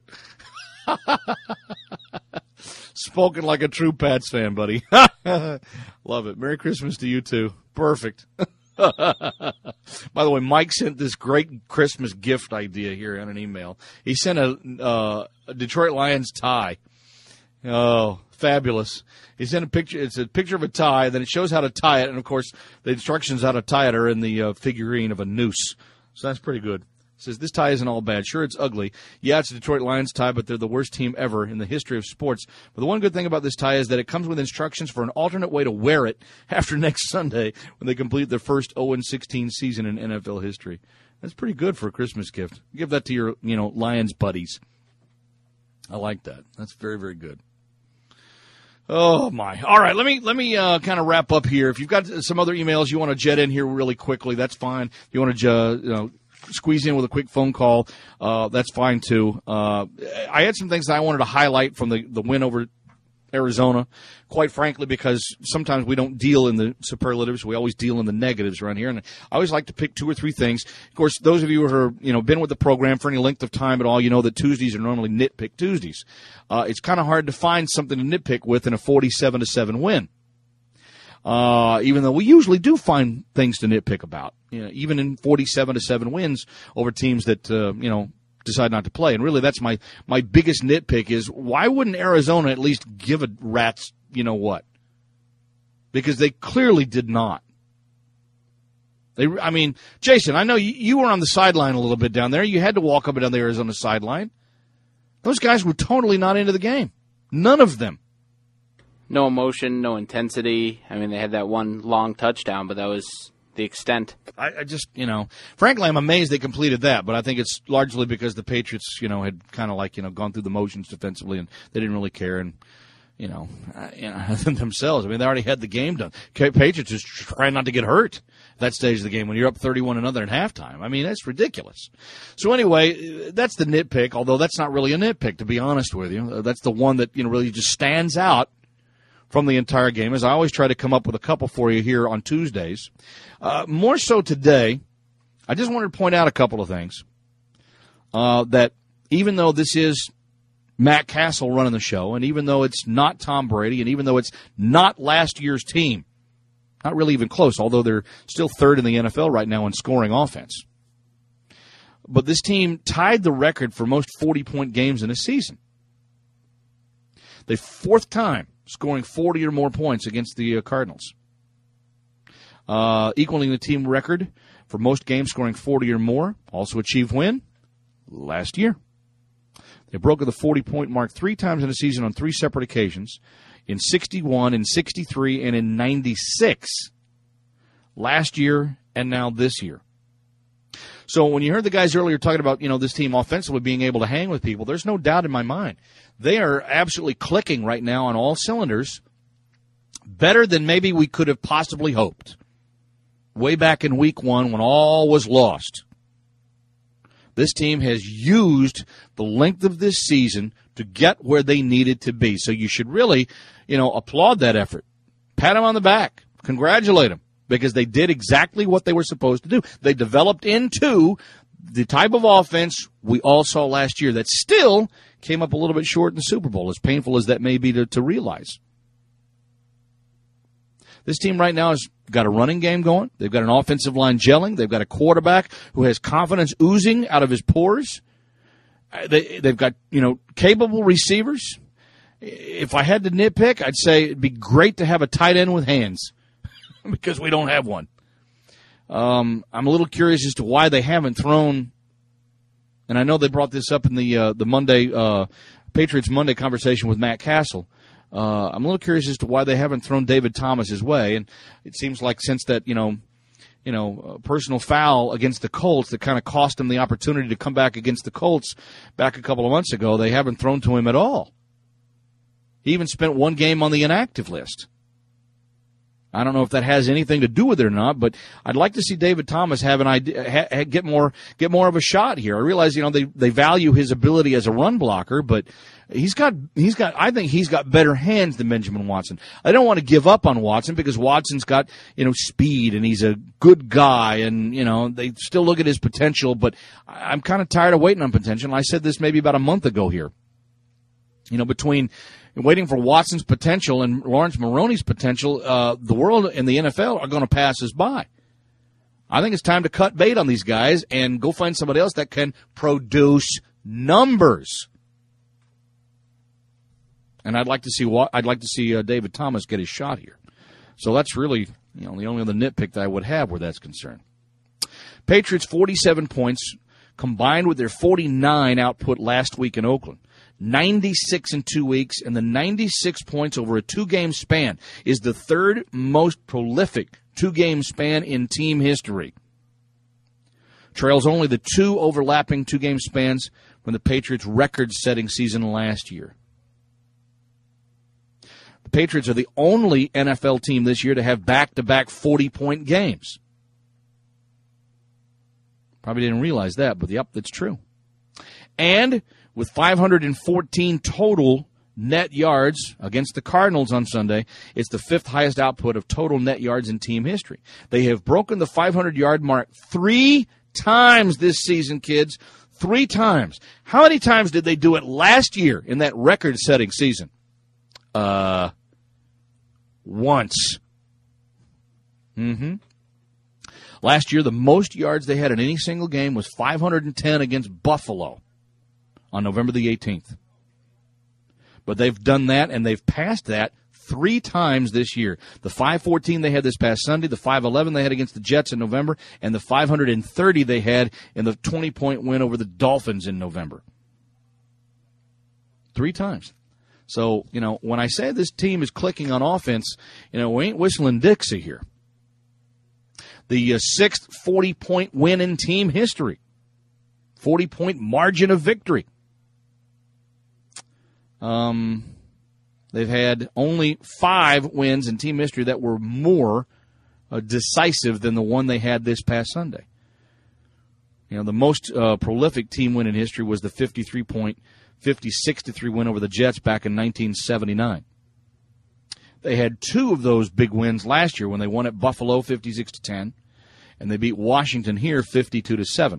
Spoken like a true Pats fan, buddy. Love it. Merry Christmas to you, too. Perfect. By the way, Mike sent this great Christmas gift idea here on an email. He sent a Detroit Lions tie. Oh, fabulous. He sent a picture. It's a picture of a tie, then it shows how to tie it, and, of course, the instructions how to tie it are in the figurine of a noose. So that's pretty good. It says, this tie isn't all bad. Sure, it's ugly. Yeah, it's a Detroit Lions tie, but they're the worst team ever in the history of sports. But the one good thing about this tie is that it comes with instructions for an alternate way to wear it after next Sunday when they complete their first 0-16 season in NFL history. That's pretty good for a Christmas gift. Give that to your, Lions buddies. I like that. That's very, very good. Oh, my. All right, let me kind of wrap up here. If you've got some other emails you want to jet in here really quickly, that's fine. If you want to squeeze in with a quick phone call, that's fine, too. I had some things that I wanted to highlight from the win over Arizona, quite frankly, because sometimes we don't deal in the superlatives. We always deal in the negatives around here. And I always like to pick 2 or 3 things. Of course, those of you who are, been with the program for any length of time at all, you know that Tuesdays are normally nitpick Tuesdays. It's kind of hard to find something to nitpick with in a 47-7 win. Even though we usually do find things to nitpick about, even in 47-7 wins over teams that, decide not to play. And really, that's my biggest nitpick is why wouldn't Arizona at least give a rat's what? Because they clearly did not. Jason, I know you were on the sideline a little bit down there. You had to walk up and down the Arizona sideline. Those guys were totally not into the game. None of them. No emotion, no intensity. They had that one long touchdown, but that was the extent. I just, frankly, I'm amazed they completed that, but I think it's largely because the Patriots, had kind of gone through the motions defensively and they didn't really care and, themselves. They already had the game done. Patriots just trying not to get hurt at that stage of the game when you're up 31-0 at halftime. That's ridiculous. So anyway, that's the nitpick, although that's not really a nitpick, to be honest with you. That's the one that, really just stands out from the entire game, as I always try to come up with a couple for you here on Tuesdays. More so today, I just wanted to point out a couple of things. That even though this is Matt Castle running the show, and even though it's not Tom Brady, and even though it's not last year's team, not really even close, although they're still third in the NFL right now in scoring offense. But this team tied the record for most 40-point games in a season. The 4th time scoring 40 or more points against the Cardinals. Equaling the team record for most games scoring 40 or more. Also achieved when? Last year. They broke the 40-point mark 3 times in a season on 3 separate occasions. In 61, in 63, and in 96. Last year and now this year. So when you heard the guys earlier talking about, this team offensively being able to hang with people, there's no doubt in my mind. They are absolutely clicking right now on all cylinders, better than maybe we could have possibly hoped. Way back in week 1 when all was lost. This team has used the length of this season to get where they needed to be. So you should really, applaud that effort. Pat them on the back. Congratulate them. Because they did exactly what they were supposed to do. They developed into the type of offense we all saw last year that still came up a little bit short in the Super Bowl, as painful as that may be to realize. This team right now has got a running game going. They've got an offensive line gelling. They've got a quarterback who has confidence oozing out of his pores. They've got, capable receivers. If I had to nitpick, I'd say it'd be great to have a tight end with hands because we don't have one. I'm a little curious as to why they haven't thrown, and I know they brought this up in the Monday Patriots Monday conversation with Matt Castle. I'm a little curious as to why they haven't thrown David Thomas his way, and it seems like since that personal foul against the Colts that kind of cost him the opportunity to come back against the Colts back a couple of months ago, they haven't thrown to him at all. He even spent one game on the inactive list. I don't know if that has anything to do with it or not, but I'd like to see David Thomas have an idea, get more of a shot here. I realize, they value his ability as a run blocker, but I think he's got better hands than Benjamin Watson. I don't want to give up on Watson because Watson's got, speed and he's a good guy and, they still look at his potential, but I'm kind of tired of waiting on potential. I said this maybe about a month ago here. Between waiting for Watson's potential and Lawrence Maroney's potential, the world and the NFL are going to pass us by. I think it's time to cut bait on these guys and go find somebody else that can produce numbers. And I'd like to see David Thomas get his shot here. So that's really the only other nitpick that I would have where that's concerned. Patriots 47 points combined with their 49 output last week in Oakland. 96 in 2 weeks, and the 96 points over a 2-game span is the third most prolific 2-game span in team history. Trails only the 2 overlapping 2-game spans from the Patriots' record-setting season last year. The Patriots are the only NFL team this year to have back-to-back 40-point games. Probably didn't realize that, but that's true. And with 514 total net yards against the Cardinals on Sunday, it's the 5th highest output of total net yards in team history. They have broken the 500-yard mark 3 times this season, kids. 3 times. How many times did they do it last year in that record-setting season? Once. Last year, the most yards they had in any single game was 510 against Buffalo on November the 18th. But they've done that, and they've passed that 3 times this year. The 514 they had this past Sunday, the 511 they had against the Jets in November, and the 530 they had in the 20-point win over the Dolphins in November. 3 times. So, when I say this team is clicking on offense, we ain't whistling Dixie here. The 6th 40-point win in team history. 40-point margin of victory. They've had only 5 wins in team history that were more decisive than the one they had this past Sunday. The most prolific team win in history was the 53-point, 56-3 win over the Jets back in 1979. They had 2 of those big wins last year when they won at Buffalo 56-10, and they beat Washington here 52-7.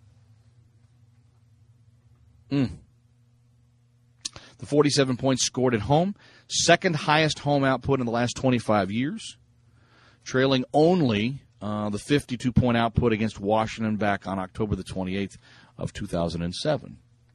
The 47 points scored at home, 2nd highest home output in the last 25 years, trailing only the 52-point output against Washington back on October the 28th of 2007.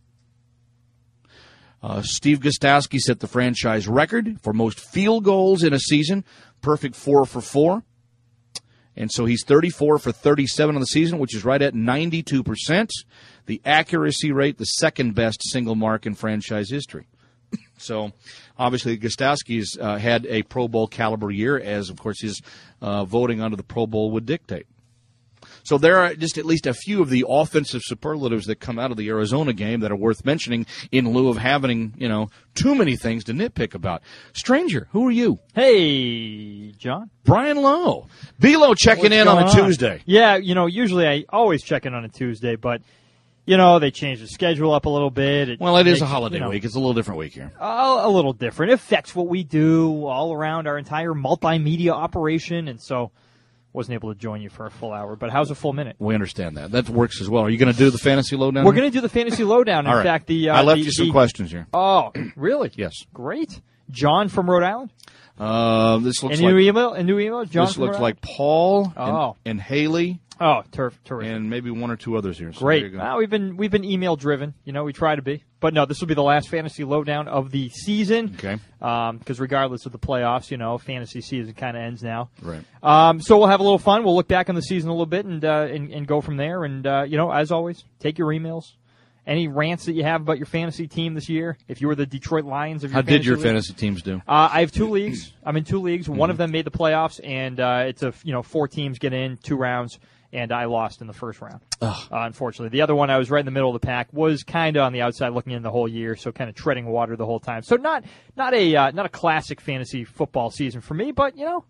Steve Gostkowski set the franchise record for most field goals in a season, perfect 4 for 4. And so he's 34 for 37 on the season, which is right at 92%. The accuracy rate, the 2nd best single mark in franchise history. So, obviously, Gostkowski's had a Pro Bowl caliber year, as, of course, his voting under the Pro Bowl would dictate. So there are just at least a few of the offensive superlatives that come out of the Arizona game that are worth mentioning in lieu of having, too many things to nitpick about. Stranger, who are you? Hey, John. Brian Lowe. B-Lo checking in on a Tuesday. Yeah, usually I always check in on a Tuesday, but they changed the schedule up a little bit. It is a holiday week. It's a little different week here. A little different. It affects what we do all around our entire multimedia operation, and so wasn't able to join you for a full hour. But how's a full minute? We understand that. That works as well. Are you going to do the fantasy lowdown? We're going to do the fantasy lowdown. In fact, I left you some questions here. Oh, really? Yes. Great. John from Rhode Island? This looks new email? John this looks like Paul and Haley. Oh, terrific. And maybe 1 or 2 others here. So great. We've been email driven. We try to be. But no, this will be the last fantasy lowdown of the season. Okay. Because regardless of the playoffs, fantasy season kind of ends now. Right. So we'll have a little fun. We'll look back on the season a little bit and go from there. And as always, take your emails. Any rants that you have about your fantasy team this year? If you were the Detroit Lions of your fantasy did your league? Fantasy teams do? I have 2 leagues. I'm in 2 leagues. One of them made the playoffs, and it's 4 teams get in 2 rounds. And I lost in the first round, unfortunately. The other one, I was right in the middle of the pack, was kind of on the outside looking in the whole year, so kind of treading water the whole time. So not a classic fantasy football season for me, but,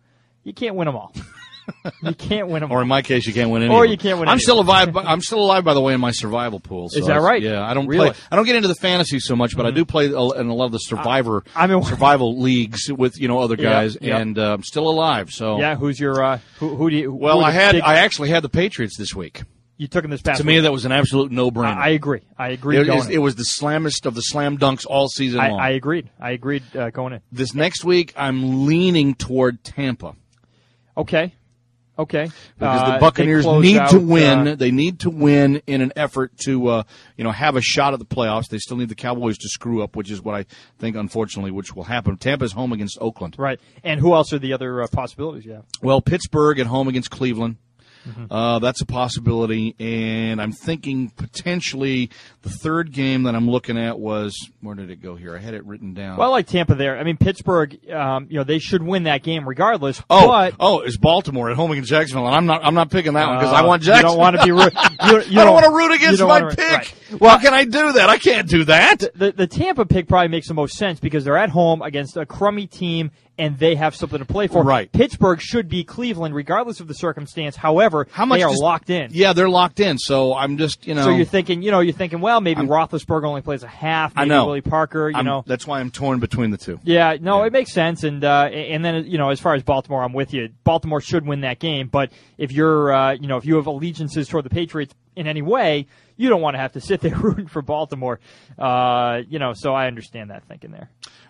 you can't win them all. You can't win them. Or in my case, you can't win any. Or you can't win. I'm still alive. I'm still alive, by the way, in my survival pool. So is that right? Yeah, I don't really? play. I don't get into the fantasy so much, but I do play in a lot of the survival leagues with other guys, and I'm still alive. So yeah, who's your who do you? Well, I actually had the Patriots this week. You took them this past week. To me, that was an absolute no-brainer. I agree. It was the slammest of the slam dunks all season long. I agreed going in. This next week, I'm leaning toward Tampa. Okay. Because the Buccaneers need to win. They need to win in an effort to, have a shot at the playoffs. They still need the Cowboys to screw up, which is what I think, unfortunately, which will happen. Tampa's home against Oakland. Right. And who else are the other possibilities you have? Well, Pittsburgh at home against Cleveland. That's a possibility, and I'm thinking potentially the third game that I'm looking at was, where did it go here? I had it written down. Well, I like Tampa there. I mean, Pittsburgh, they should win that game regardless. It's Baltimore at home against Jacksonville, and I'm not picking that one because I want Jacksonville. You don't want to be I don't want to root against my pick. Right. Well, how can I do that? I can't do that. The Tampa pick probably makes the most sense because they're at home against a crummy team, and they have something to play for. Right. Pittsburgh should be Cleveland regardless of the circumstance. However, they are locked in. Yeah, they're locked in. So I'm just, So you're thinking, well, maybe Roethlisberger only plays a half. Maybe I know. Willie Parker, That's why I'm torn between the two. Yeah, no, it makes sense. And then, as far as Baltimore, I'm with you. Baltimore should win that game. But if you're, if you have allegiances toward the Patriots in any way, you don't want to have to sit there rooting for Baltimore. So I understand that thinking there.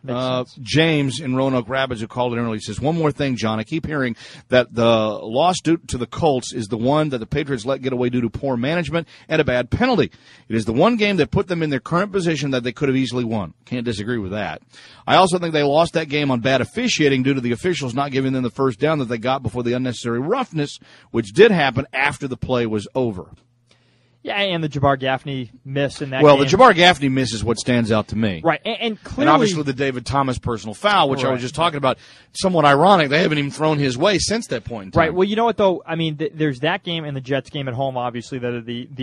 James in Roanoke Rapids, who called in early, says, one more thing, John. I keep hearing that the loss due to the Colts is the one that the Patriots let get away due to poor management and a bad penalty. It is the one game that put them in their current position that they could have easily won. Can't disagree with that. I also think they lost that game on bad officiating due to the officials not giving them the first down that they got before the unnecessary roughness, which did happen after the play was over. Yeah, and the Jabbar Gaffney miss in that game. Well, the game. Jabbar Gaffney miss is what stands out to me. Right, and clearly... And obviously the David Thomas personal foul, which I was just talking about, somewhat ironic. They haven't even thrown his way since that point in time. Right, well, you know what, though? I mean, there's that game and the Jets game at home, obviously, that are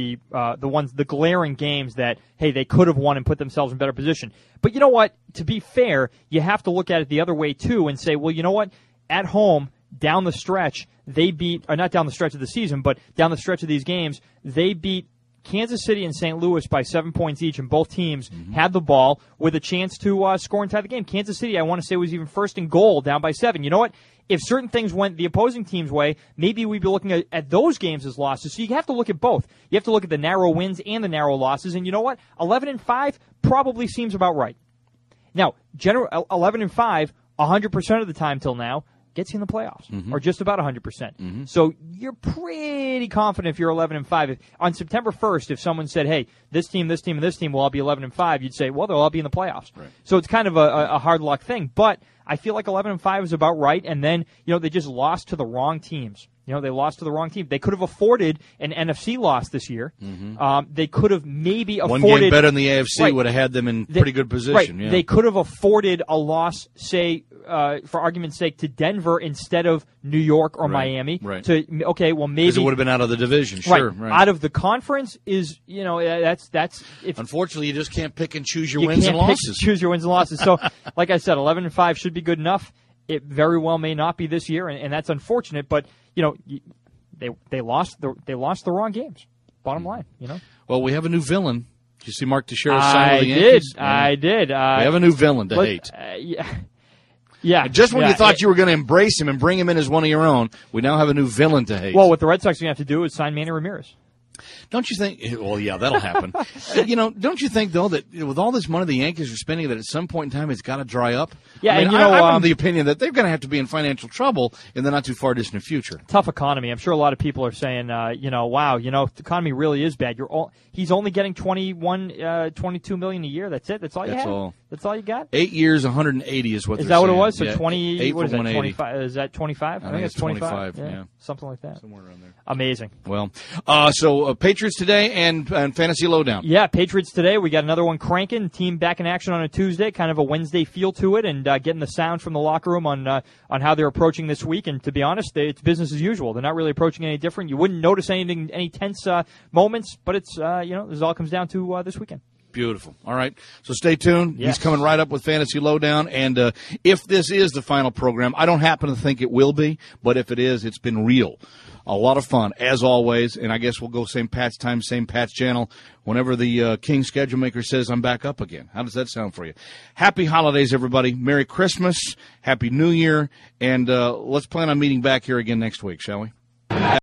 the glaring games that, hey, they could have won and put themselves in better position. But you know what? To be fair, you have to look at it the other way, too, and say, well, you know what? At home, down the stretch, they beat... Or not down the stretch of the season, but down the stretch of these games, they beat Kansas City and St. Louis by 7 points each, and both teams had the ball with a chance to score and tie the game. Kansas City, I want to say, was even first in goal, down by 7. You know what? If certain things went the opposing team's way, maybe we'd be looking at those games as losses. So you have to look at both. You have to look at the narrow wins and the narrow losses. And you know what? 11-5 probably seems about right. Now, 11-5, 100% of the time till now, gets you in the playoffs, or just about 100%. So you're pretty confident if you're 11-5. On September 1st, if someone said, hey, this team, and this team will all be 11-5, you'd say, well, they'll all be in the playoffs. Right. So it's kind of a hard luck thing. But I feel like 11-5 is about right, and then, they just lost to the wrong teams. They lost to the wrong team. They could have afforded an NFC loss this year. They could have maybe afforded... One game better than the AFC would have had them in pretty good position. Right. Yeah. They could have afforded a loss, say, for argument's sake, to Denver instead of New York or Miami. Right. Maybe... Because it would have been out of the division, sure. Right. Out of the conference is, that's... Unfortunately, you just can't pick and choose your wins and losses. Choose your wins and losses. So, like I said, 11-5 should be good enough. It very well may not be this year, and that's unfortunate, but... they lost the wrong games. Bottom line, Well, we have a new villain. Did you see Mark Teixeira's sign with the Yankees? I did. We have a new villain to hate. Yeah. And just when you thought you were going to embrace him and bring him in as one of your own, we now have a new villain to hate. Well, what the Red Sox are going to have to do is sign Manny Ramirez. Don't you think? Well, yeah, that'll happen. Don't you think though that with all this money the Yankees are spending, that at some point in time it's got to dry up? Yeah, I mean, I'm of the opinion that they're going to have to be in financial trouble in the not too far distant future. Tough economy. I'm sure a lot of people are saying, wow, the economy really is bad. He's only getting $22 million a year. That's it. That's all you have. That's all you got. 8 years, 180 is what. Is they're that saying. what it was? So yeah. 20. What is that? 25. Is that 25? I think it's 25. Yeah, something like that. Somewhere around there. Amazing. Well, so Patriots today and Fantasy Lowdown. Yeah, Patriots today. We got another one cranking. Team back in action on a Tuesday. Kind of a Wednesday feel to it, and getting the sound from the locker room on how they're approaching this week. And to be honest, it's business as usual. They're not really approaching any different. You wouldn't notice any tense moments, but it's this all comes down to this weekend. Beautiful. All right. So stay tuned. Yes. He's coming right up with Fantasy Lowdown. And if this is the final program, I don't happen to think it will be, but if it is, it's been real. A lot of fun, as always. And I guess we'll go same Pat's time, same Pat's channel whenever the King Schedule Maker says I'm back up again. How does that sound for you? Happy holidays, everybody. Merry Christmas. Happy New Year. And let's plan on meeting back here again next week, shall we?